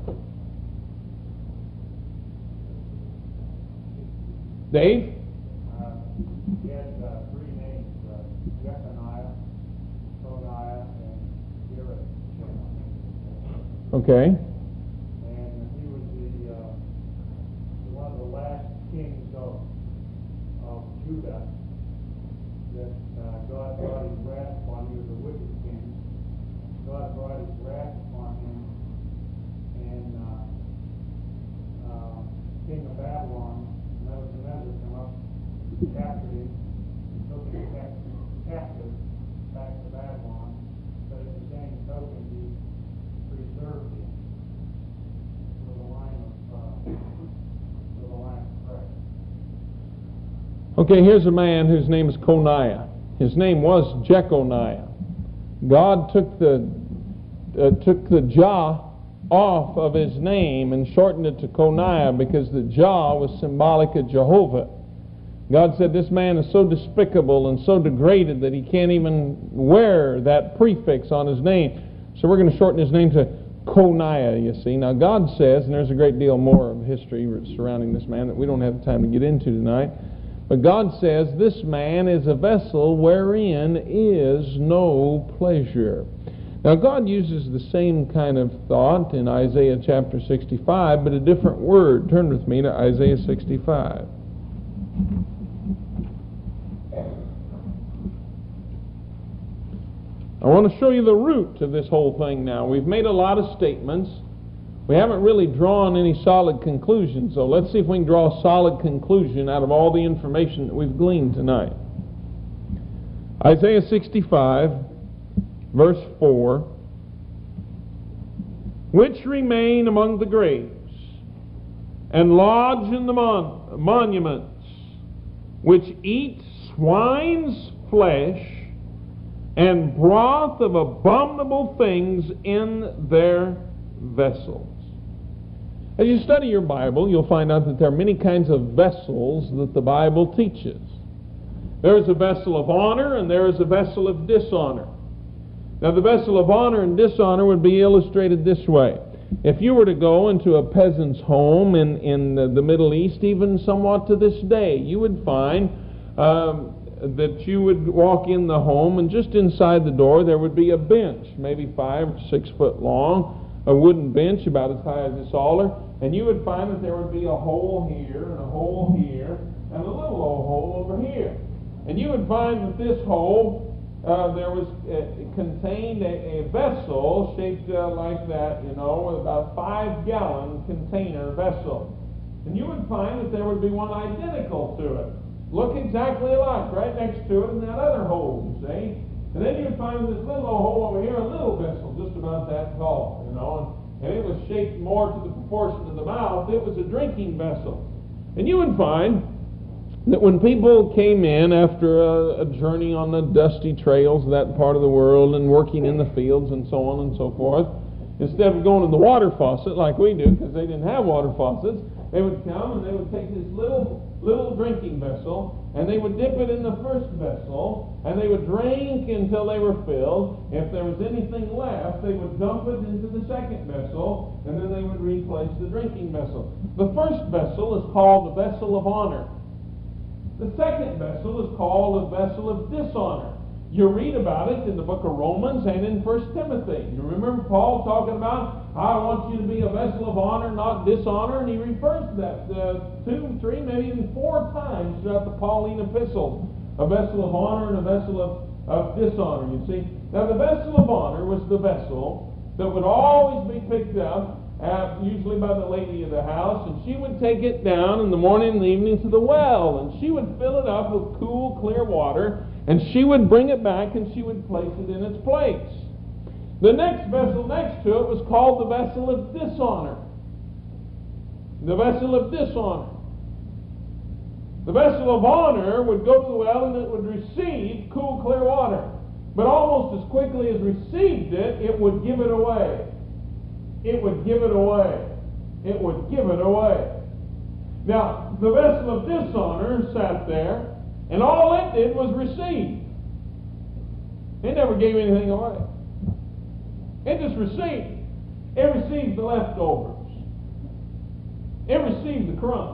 Speaker 1: Dave?
Speaker 2: Uh, he had uh, three names, uh, Jeconiah, Coniah, and Jehoiakim.
Speaker 1: Okay.
Speaker 2: And he was the uh, one of the last kings of, of Judah that uh, God brought His wrath upon. He was a wicked king. God brought His wrath upon him, and uh, uh, king of Babylon, Nebuchadnezzar, came up, captured him, and took him captive back to Babylon. But at the same token, he preserved him for the line of uh, for the line of Christ.
Speaker 1: Okay, here's a man whose name is Coniah. His name was Jeconiah. God took the uh, took the Jah off of his name and shortened it to Coniah because the Jah was symbolic of Jehovah. God said this man is so despicable and so degraded that he can't even wear that prefix on his name. So we're going to shorten his name to Coniah, you see. Now God says, and there's a great deal more of history surrounding this man that we don't have time to get into tonight, but God says this man is a vessel wherein is no pleasure. Now God uses the same kind of thought in Isaiah chapter sixty-five, but a different word. Turn with me to Isaiah sixty-five. I want to show you the root of this whole thing now. We've made a lot of statements. We haven't really drawn any solid conclusions, so let's see if we can draw a solid conclusion out of all the information that we've gleaned tonight. Isaiah sixty-five, verse four, which remain among the graves, and lodge in the mon- monuments, which eat swine's flesh and broth of abominable things in their vessels. As you study your Bible, you'll find out that there are many kinds of vessels that the Bible teaches. There is a vessel of honor and there is a vessel of dishonor. Now, the vessel of honor and dishonor would be illustrated this way. If you were to go into a peasant's home in, in the Middle East, even somewhat to this day, you would find um, that you would walk in the home, and just inside the door there would be a bench, maybe five or six foot long, a wooden bench about as high as this altar, and you would find that there would be a hole here and a hole here and a little old hole over here. And you would find that this hole, uh, there was uh, contained a, a vessel shaped uh, like that, you know, with about a five gallon container vessel. And you would find that there would be one identical to it. Look exactly alike, right next to it in that other hole, you see. And then you'd find this little old hole over here, a little vessel, just about that tall, you know, and, and it was shaped more to the proportion of the mouth. It was a drinking vessel. And you would find that when people came in after a, a journey on the dusty trails of that part of the world and working in the fields and so on and so forth, instead of going to the water faucet like we do, because they didn't have water faucets, they would come and they would take this little little drinking vessel, and they would dip it in the first vessel, and they would drink until they were filled. If there was anything left, they would dump it into the second vessel, and then they would replace the drinking vessel. The first vessel is called the vessel of honor. The second vessel is called the vessel of dishonor. You read about it in the book of Romans and in First Timothy. You remember Paul talking about, I want you to be a vessel of honor, not dishonor, and he refers to that uh, two, three, maybe even four times throughout the Pauline epistles. A vessel of honor and a vessel of, of dishonor, you see. Now, the vessel of honor was the vessel that would always be picked up, at, usually by the lady of the house, and she would take it down in the morning and the evening to the well, and she would fill it up with cool, clear water, and she would bring it back and she would place it in its place. The next vessel next to it was called the vessel of dishonor. The vessel of dishonor. The vessel of honor would go to the well and it would receive cool, clear water. But almost as quickly as received it, it would give it away. It would give it away. It would give it away. Now, the vessel of dishonor sat there, and all it did was receive. It never gave anything away. It just received. It received the leftovers. It received the crumbs.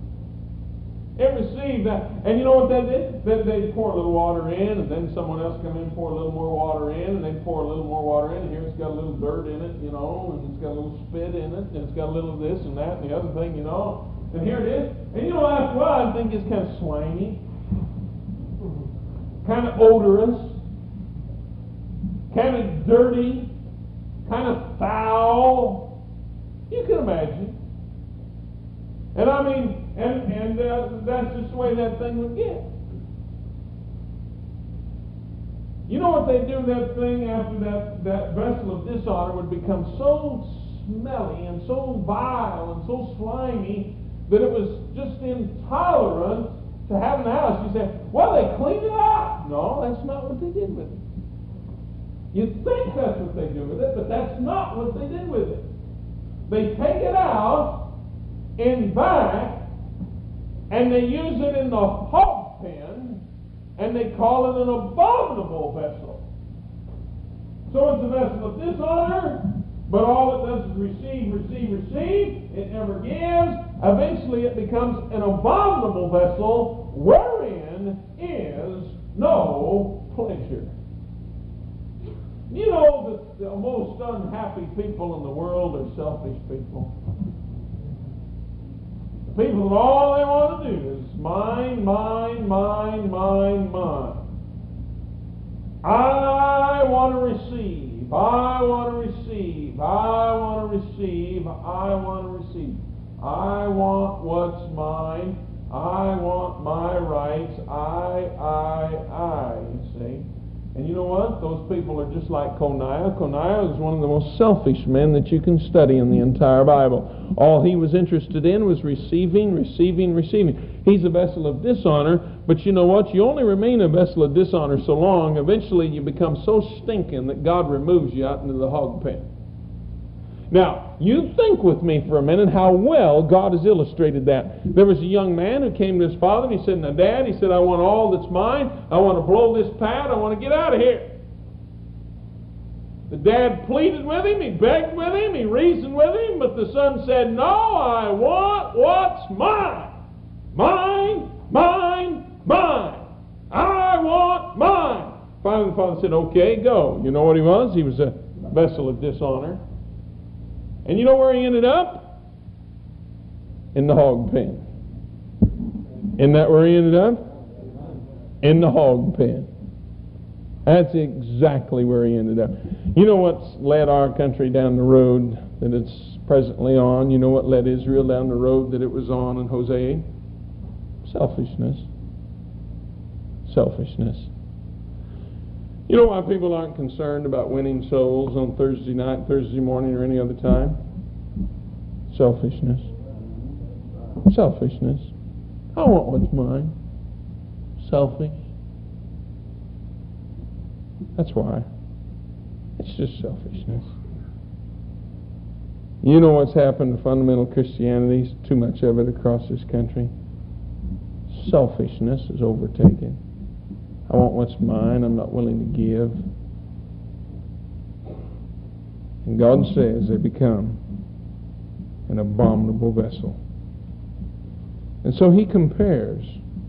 Speaker 1: It received that. And you know what they did? They, they'd pour a little water in, and then someone else come in and pour a little more water in, and they'd pour a little more water in, and here it's got a little dirt in it, you know, and it's got a little spit in it, and it's got a little of this and that and the other thing, you know. And here it is. And you know, after a while, I think it's kind of slimy, kind of odorous, kind of dirty, kind of foul. You can imagine. And I mean, and, and uh, that's just the way that thing would get. You know what they do that thing after that, that vessel of dishonor would become so smelly and so vile and so slimy that it was just intolerant to have in the house. You say, well, they cleaned it out. No, that's not what they did with it. You'd think that's what they do with it, but that's not what they did with it. They take it out in back, and they use it in the hog pen, and they call it an abominable vessel. So it's a vessel of dishonor, but all it does is receive, receive, receive. It never gives. Eventually it becomes an abominable vessel wherein is no pleasure. You know that the most unhappy people in the world are selfish people. People that all they want to do is mine, mine, mine, mine, mine. I want to receive. I want to receive. I want to receive. I want to receive. I want what's mine. I want my rights. I, I, I, you see. And you know what? Those people are just like Coniah. Coniah is one of the most selfish men that you can study in the entire Bible. All he was interested in was receiving, receiving, receiving. He's a vessel of dishonor, But you know what? You only remain a vessel of dishonor so long. Eventually you become so stinking that God removes you out into the hog pen. Now, you think with me for a minute how well God has illustrated that. There was a young man who came to his father and he said, "Now, Dad," he said, "I want all that's mine. I want to blow this pad. I want to get out of here." The dad pleaded with him. He begged with him. He reasoned with him. But the son said, "No, I want what's mine. Mine, mine, mine. I want mine." Finally, the father said, "Okay, go." You know what he was? He was a vessel of dishonor. And you know where he ended up? In the hog pen. Isn't that where he ended up? In the hog pen. That's exactly where he ended up. You know what's led our country down the road that it's presently on? You know what led Israel down the road that it was on in Hosea? Selfishness. Selfishness. You know why people aren't concerned about winning souls on Thursday night, Thursday morning, or any other time? Selfishness. Selfishness. I want what's mine. Selfish. That's why. It's just selfishness. You know what's happened to fundamental Christianity? Too much of it across this country. Selfishness is overtaken. I want what's mine. I'm not willing to give. And God says they become an abominable vessel. And so he compares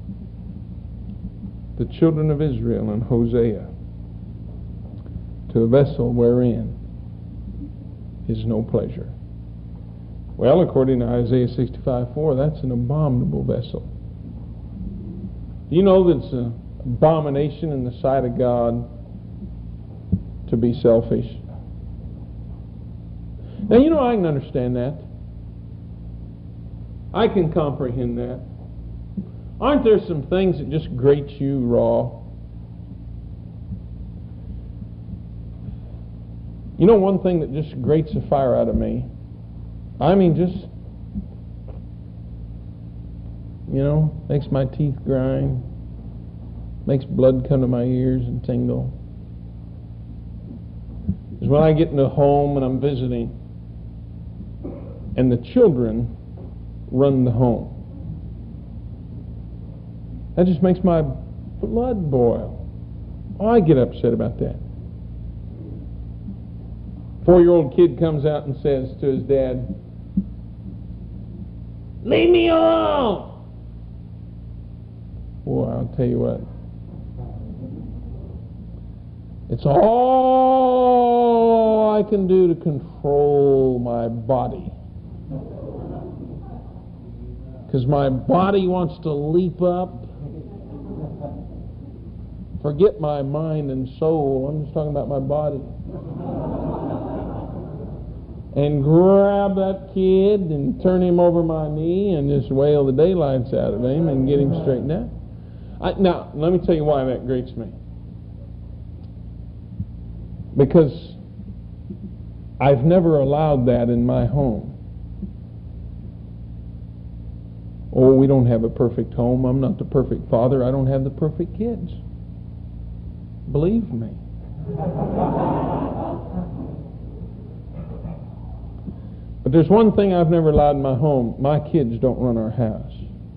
Speaker 1: the children of Israel in Hosea to a vessel wherein is no pleasure. Well, according to Isaiah sixty-five four, that's an abominable vessel. Do you know that it's an abomination in the sight of God to be selfish? Now, you know, I can understand that. I can comprehend that. Aren't there some things that just grate you raw? You know one thing that just grates the fire out of me? I mean, just, you know, makes my teeth grind, makes blood come to my ears and tingle, is when I get into a home and I'm visiting, and the children run the home. That just makes my blood boil. Oh, I get upset about that. Four-year-old kid comes out and says to his dad, "Leave me alone!" Boy, I'll tell you what. It's all I can do to control my body. Because my body wants to leap up. Forget my mind and soul. I'm just talking about my body. And grab that kid and turn him over my knee and just wail the daylights out of him and get him straightened out. I, now, let me tell you why that grates me. Because I've never allowed that in my home. Oh, we don't have a perfect home. I'm not the perfect father. I don't have the perfect kids. Believe me. But there's one thing I've never allowed in my home. My kids don't run our house.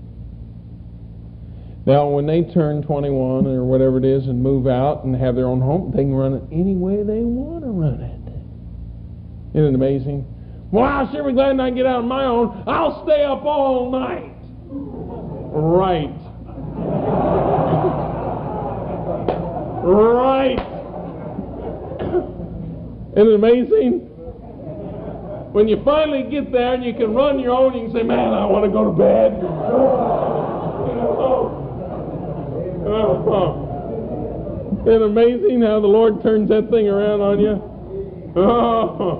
Speaker 1: Now, when they turn twenty-one or whatever it is and move out and have their own home, they can run it any way they want to run it. Isn't it amazing? Well, I'll sure be glad I get out on my own. I'll stay up all night. Right. Right. Isn't it amazing? When you finally get there and you can run your own, you can say, "Man, I want to go to bed." Oh, oh. Isn't it amazing how the Lord turns that thing around on you? Oh.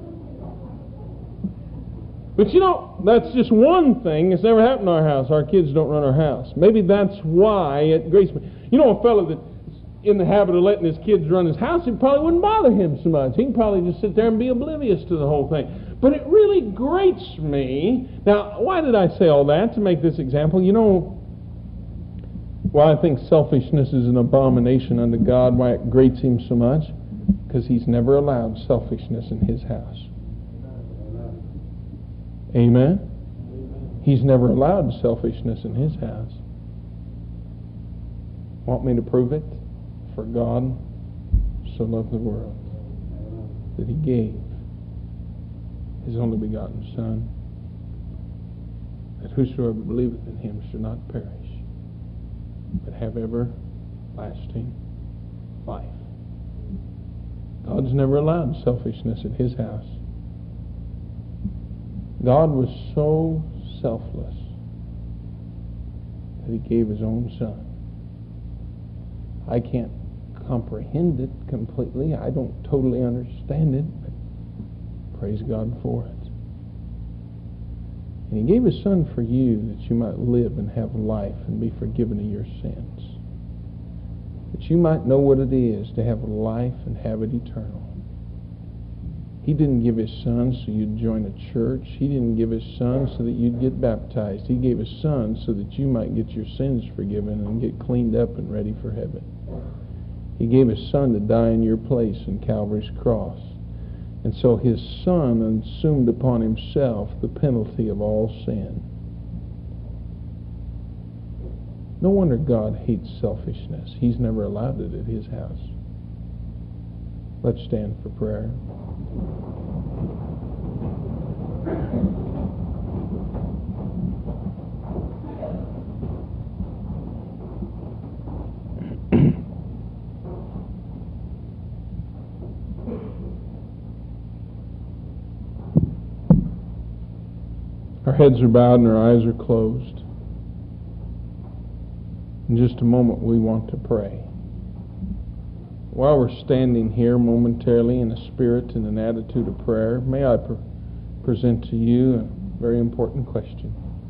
Speaker 1: But you know, that's just one thing. It's never happened in our house. Our kids don't run our house. Maybe that's why it grates me. You know, a fellow that's in the habit of letting his kids run his house, it probably wouldn't bother him so much. He can probably just sit there and be oblivious to the whole thing. But it really grates me. Now, why did I say all that? To make this example, you know, Why I think selfishness is an abomination unto God, why it grates Him so much? Because He's never allowed selfishness in His house. Amen? He's never allowed selfishness in His house. Want me to prove it? For God so loved the world that He gave His only begotten Son, that whosoever believeth in Him should not perish, but have everlasting life. God's never allowed selfishness in His house. God was so selfless that He gave His own Son. I can't comprehend it completely. I don't totally understand it, but praise God for it. And He gave His Son for you, that you might live and have life and be forgiven of your sins. That you might know what it is to have life and have it eternal. He didn't give His Son so you'd join a church. He didn't give His Son so that you'd get baptized. He gave His Son so that you might get your sins forgiven and get cleaned up and ready for heaven. He gave His Son to die in your place on Calvary's cross. And so His Son assumed upon Himself the penalty of all sin. No wonder God hates selfishness. He's never allowed it at His house. Let's stand for prayer. Our heads are bowed and our eyes are closed. In just a moment we want to pray. While we're standing here momentarily in a spirit and an attitude of prayer, may I pre- present to you a very important question.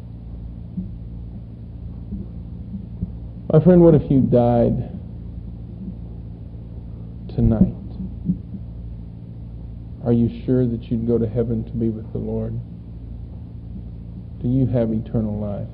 Speaker 1: My friend, what if you died tonight? Are you sure that you'd go to heaven to be with the Lord? Do you have eternal life?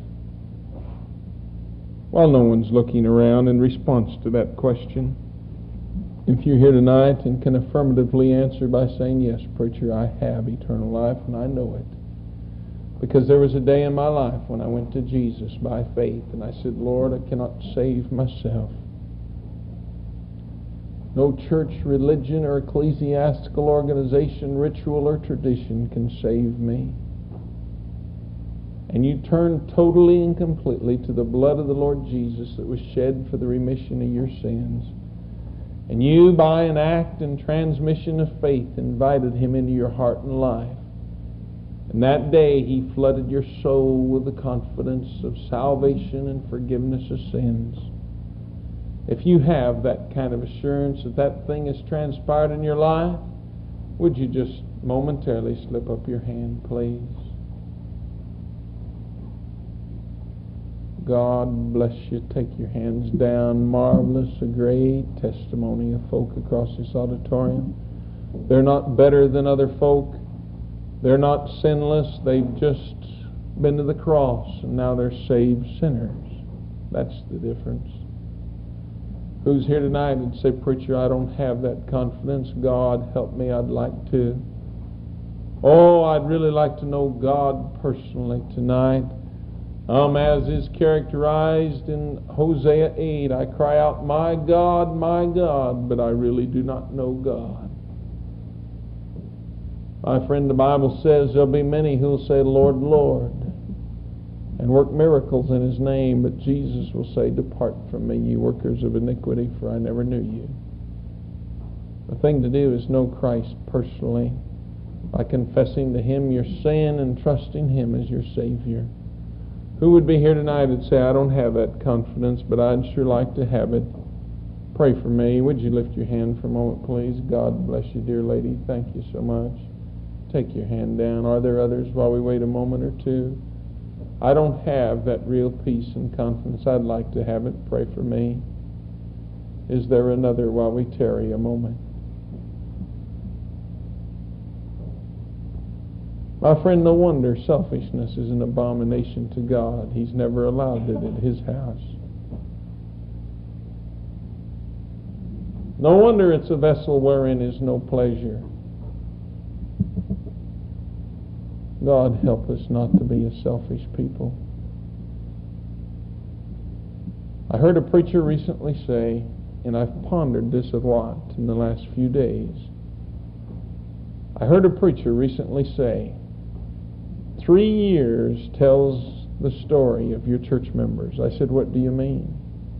Speaker 1: While no one's looking around in response to that question, if you're here tonight and can affirmatively answer by saying, yes, preacher, I have eternal life and I know it. Because there was a day in my life when I went to Jesus by faith and I said, Lord, I cannot save myself. No church, religion, or ecclesiastical organization, ritual, or tradition can save me. And you turn totally and completely to the blood of the Lord Jesus that was shed for the remission of your sins. And you, by an act and transmission of faith, invited Him into your heart and life. And that day He flooded your soul with the confidence of salvation and forgiveness of sins. If you have that kind of assurance that that thing has transpired in your life, would you just momentarily slip up your hand, please? God bless you. Take your hands down. Marvelous, a great testimony of folk across this auditorium. They're not better than other folk. They're not sinless. They've just been to the cross and now they're saved sinners. That's the difference. Who's here tonight and say, preacher, I don't have that confidence. God, help me. I'd like to. Oh, I'd really like to know God personally tonight. Um, as is characterized in Hosea eight, I cry out, my God, my God, but I really do not know God. My friend, the Bible says there'll be many who will say, Lord, Lord, and work miracles in His name, but Jesus will say, depart from me, you workers of iniquity, for I never knew you. The thing to do is know Christ personally by confessing to Him your sin and trusting Him as your Savior. Who would be here tonight and say, I don't have that confidence, but I'd sure like to have it? Pray for me. Would you lift your hand for a moment, please? God bless you, dear lady. Thank you so much. Take your hand down. Are there others while we wait a moment or two? I don't have that real peace and confidence. I'd like to have it. Pray for me. Is there another while we tarry a moment? My friend, no wonder selfishness is an abomination to God. He's never allowed it at His house. No wonder it's a vessel wherein is no pleasure. God, help us not to be a selfish people. I heard a preacher recently say, and I've pondered this a lot in the last few days. I heard a preacher recently say, three years tells the story of your church members. I said, what do you mean?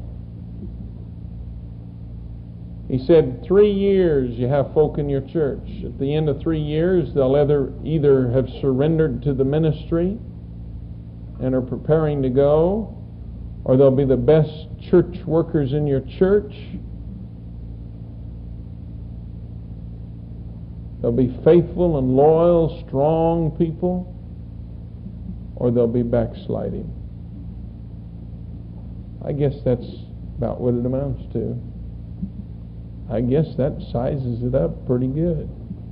Speaker 1: He said, three years you have folk in your church. At the end of three years, they'll either, either have surrendered to the ministry and are preparing to go, or they'll be the best church workers in your church. They'll be faithful and loyal, strong people, or they'll be backsliding. I guess that's about what it amounts to. I guess that sizes it up pretty good.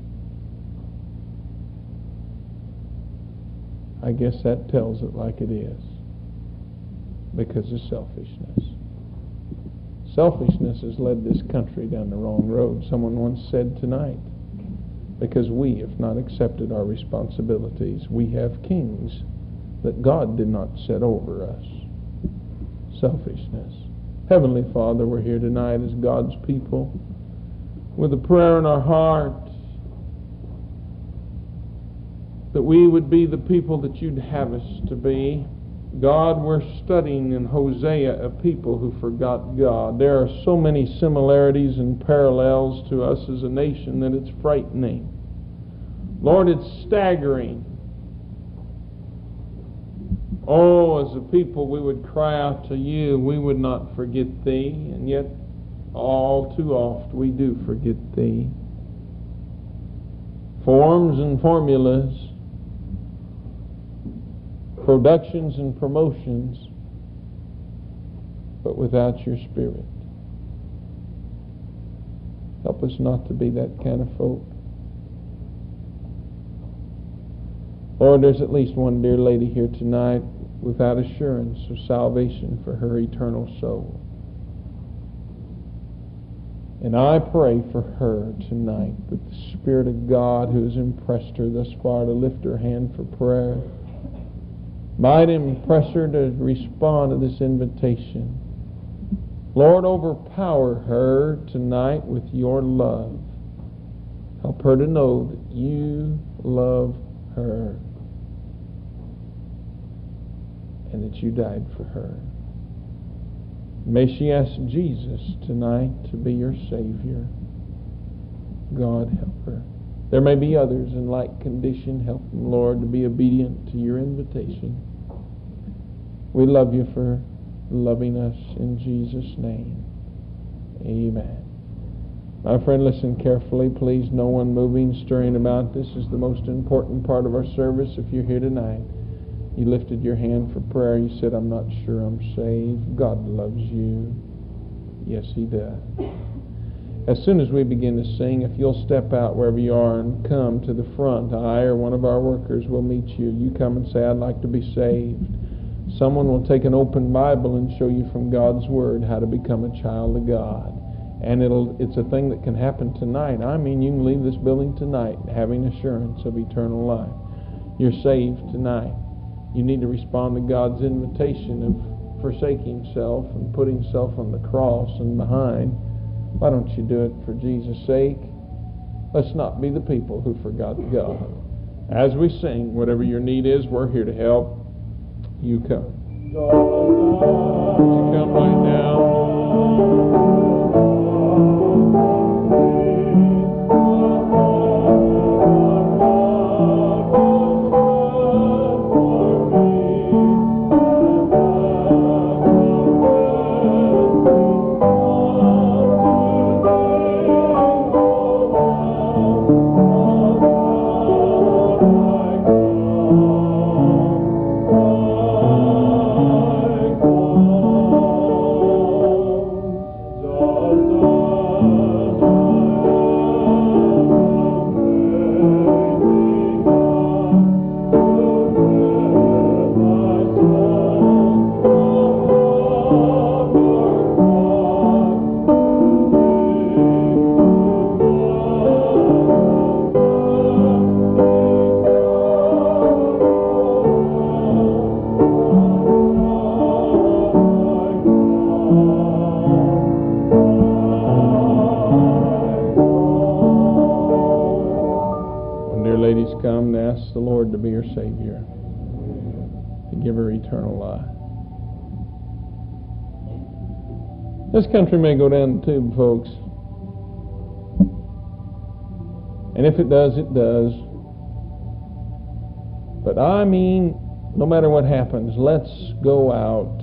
Speaker 1: I guess that tells it like it is. Because of selfishness. Selfishness has led this country down the wrong road. Someone once said tonight, because we have not accepted our responsibilities, we have kings that God did not set over us. Selfishness. Heavenly Father, we're here tonight as God's people with a prayer in our heart that we would be the people that you'd have us to be. God, we're studying in Hosea a people who forgot God. There are so many similarities and parallels to us as a nation that it's frightening. Lord, it's staggering. Oh, as a people we would cry out to you, we would not forget thee, and yet all too oft we do forget thee. Forms and formulas, productions and promotions, but without your Spirit. Help us not to be that kind of folk. Lord, there's at least one dear lady here tonight without assurance of salvation for her eternal soul. And I pray for her tonight that the Spirit of God who has impressed her thus far to lift her hand for prayer might impress her to respond to this invitation. Lord, overpower her tonight with your love. Help her to know that you love her and that you died for her. May she ask Jesus tonight to be your Savior. God, help her. There may be others in like condition. Help them, Lord, to be obedient to your invitation. We love you for loving us in Jesus' name. Amen. My friend, listen carefully. Please, no one moving, stirring about. This is the most important part of our service. If you're here tonight, you lifted your hand for prayer. You said, I'm not sure I'm saved. God loves you. Yes, he does. As soon as we begin to sing, if you'll step out wherever you are and come to the front, I or one of our workers will meet you. You come and say, I'd like to be saved. Someone will take an open Bible and show you from God's Word how to become a child of God. And it'll it's a thing that can happen tonight. I mean, you can leave this building tonight having assurance of eternal life. You're saved tonight. You need to respond to God's invitation of forsaking self and putting self on the cross and behind. Why don't you do it for Jesus' sake? Let's not be the people who forgot God. As we sing, whatever your need is, we're here to help. You come. Would you come right now? ask the Lord to be her Savior, to give her eternal life. This country may go down the tube, folks. And if it does, it does. But I mean, no matter what happens, let's go out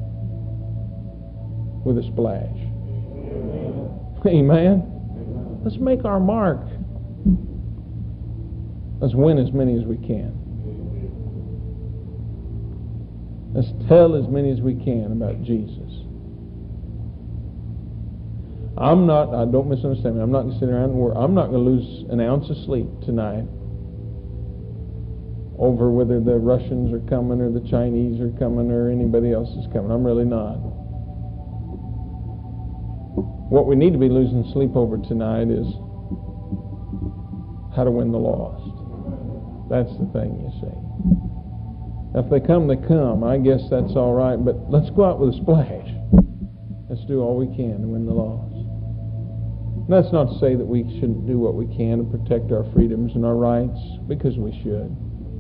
Speaker 1: with a splash. Amen. Amen. Let's make our mark. Let's win as many as we can. Let's tell as many as we can about Jesus. I'm not, I don't misunderstand me, I'm not going to sit around and worry. I'm not going to lose an ounce of sleep tonight over whether the Russians are coming or the Chinese are coming or anybody else is coming. I'm really not. What we need to be losing sleep over tonight is how to win the lost. That's the thing, you see. If they come, they come. I guess that's all right, but let's go out with a splash. Let's do all we can to win the lost. And that's not to say that we shouldn't do what we can to protect our freedoms and our rights, because we should.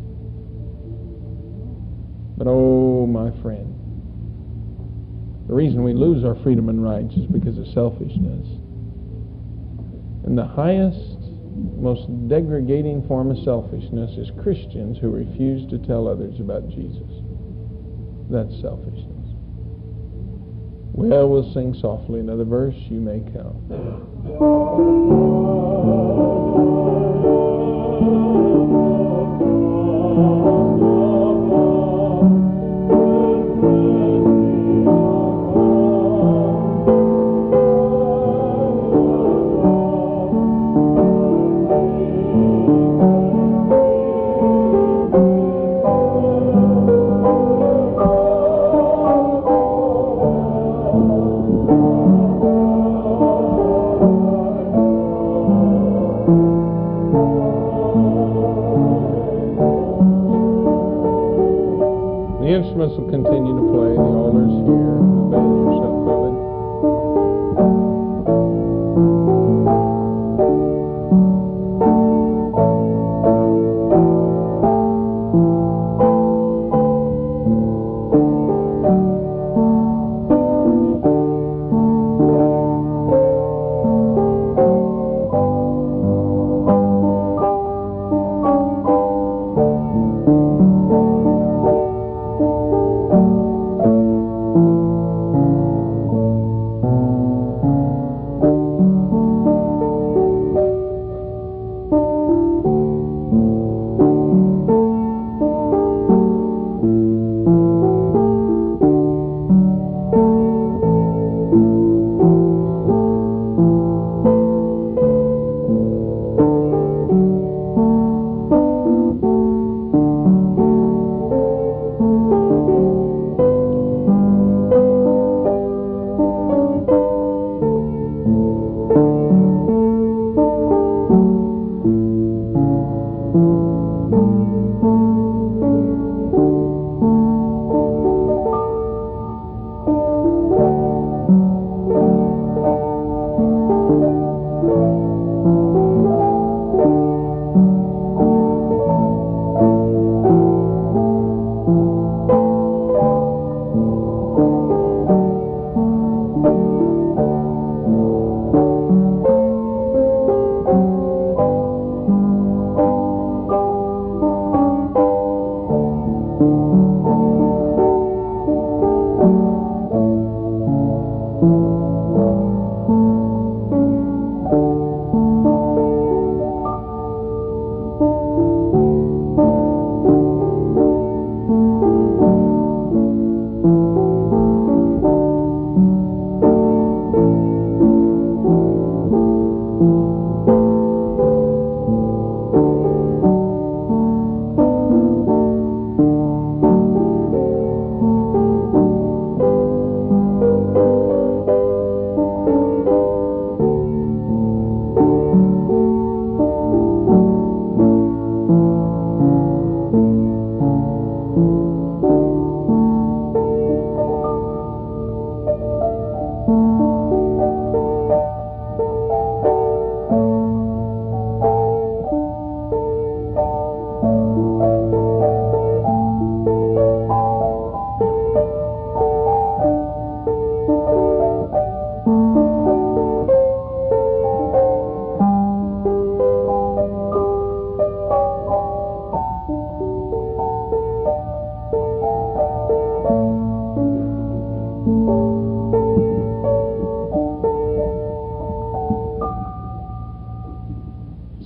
Speaker 1: But oh, my friend, the reason we lose our freedom and rights is because of selfishness. And the highest, most degrading form of selfishness is Christians who refuse to tell others about Jesus. That's selfishness. Well, we'll sing softly another verse. You may come.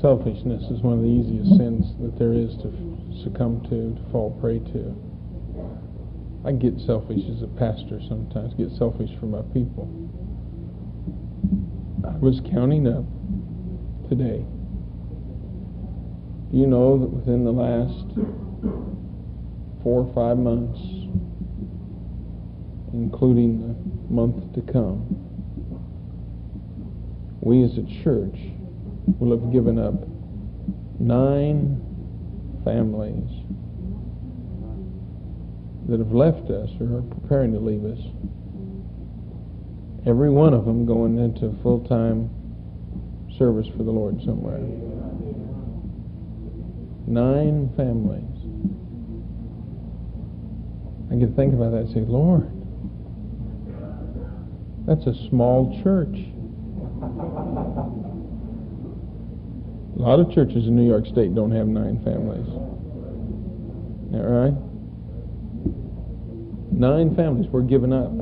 Speaker 1: Selfishness is one of the easiest sins that there is to succumb to, to fall prey to. I get selfish as a pastor sometimes, get selfish for my people. I was counting up today. Do you know that within the last four or five months, including the month to come, we as a church will have given up nine families that have left us or are preparing to leave us. Every one of them going into full-time service for the Lord somewhere. Nine families. I get to think about that and say, Lord, that's a small church. A lot of churches in New York State don't have nine families. Isn't that right? Nine families were given up.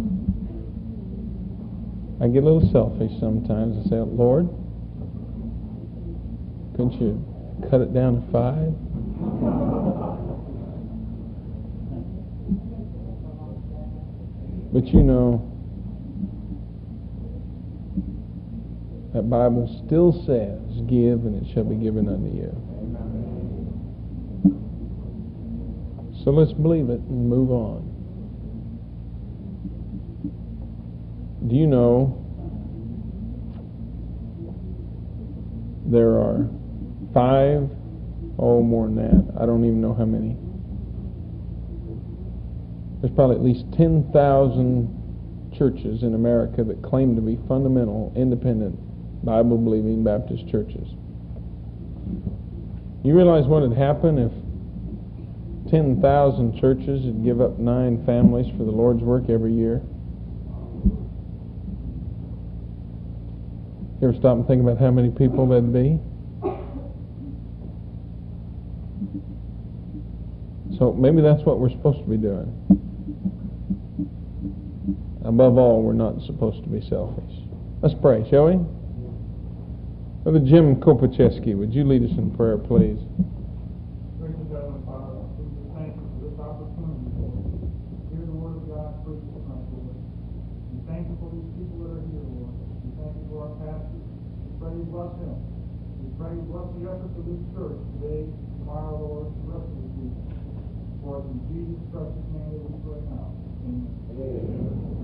Speaker 1: I get a little selfish sometimes and say, Lord, couldn't you cut it down to five? But you know, that Bible still says, give and it shall be given unto you. So let's believe it and move on. Do you know there are five, oh more than that, I don't even know how many. There's probably at least ten thousand churches in America that claim to be fundamental, independent, Bible-believing Baptist churches. You realize what would happen if ten thousand churches would give up nine families for the Lord's work every year? You ever stop and think about how many people that'd be? So maybe that's what we're supposed to be doing. Above all, we're not supposed to be selfish. Let's pray, shall we? Brother Jim Kopacheski, would you lead us in prayer, please?
Speaker 2: Gracious Heavenly Father, we just thank you for this opportunity, Lord, to hear the Word of God preached tonight, Lord. We thank you for these people that are here, Lord. We thank you for our pastor. We pray you bless him. We pray you bless the efforts of this church today, tomorrow, Lord, and the rest of this week. For it's in Jesus' precious name that we pray now. Amen. Amen.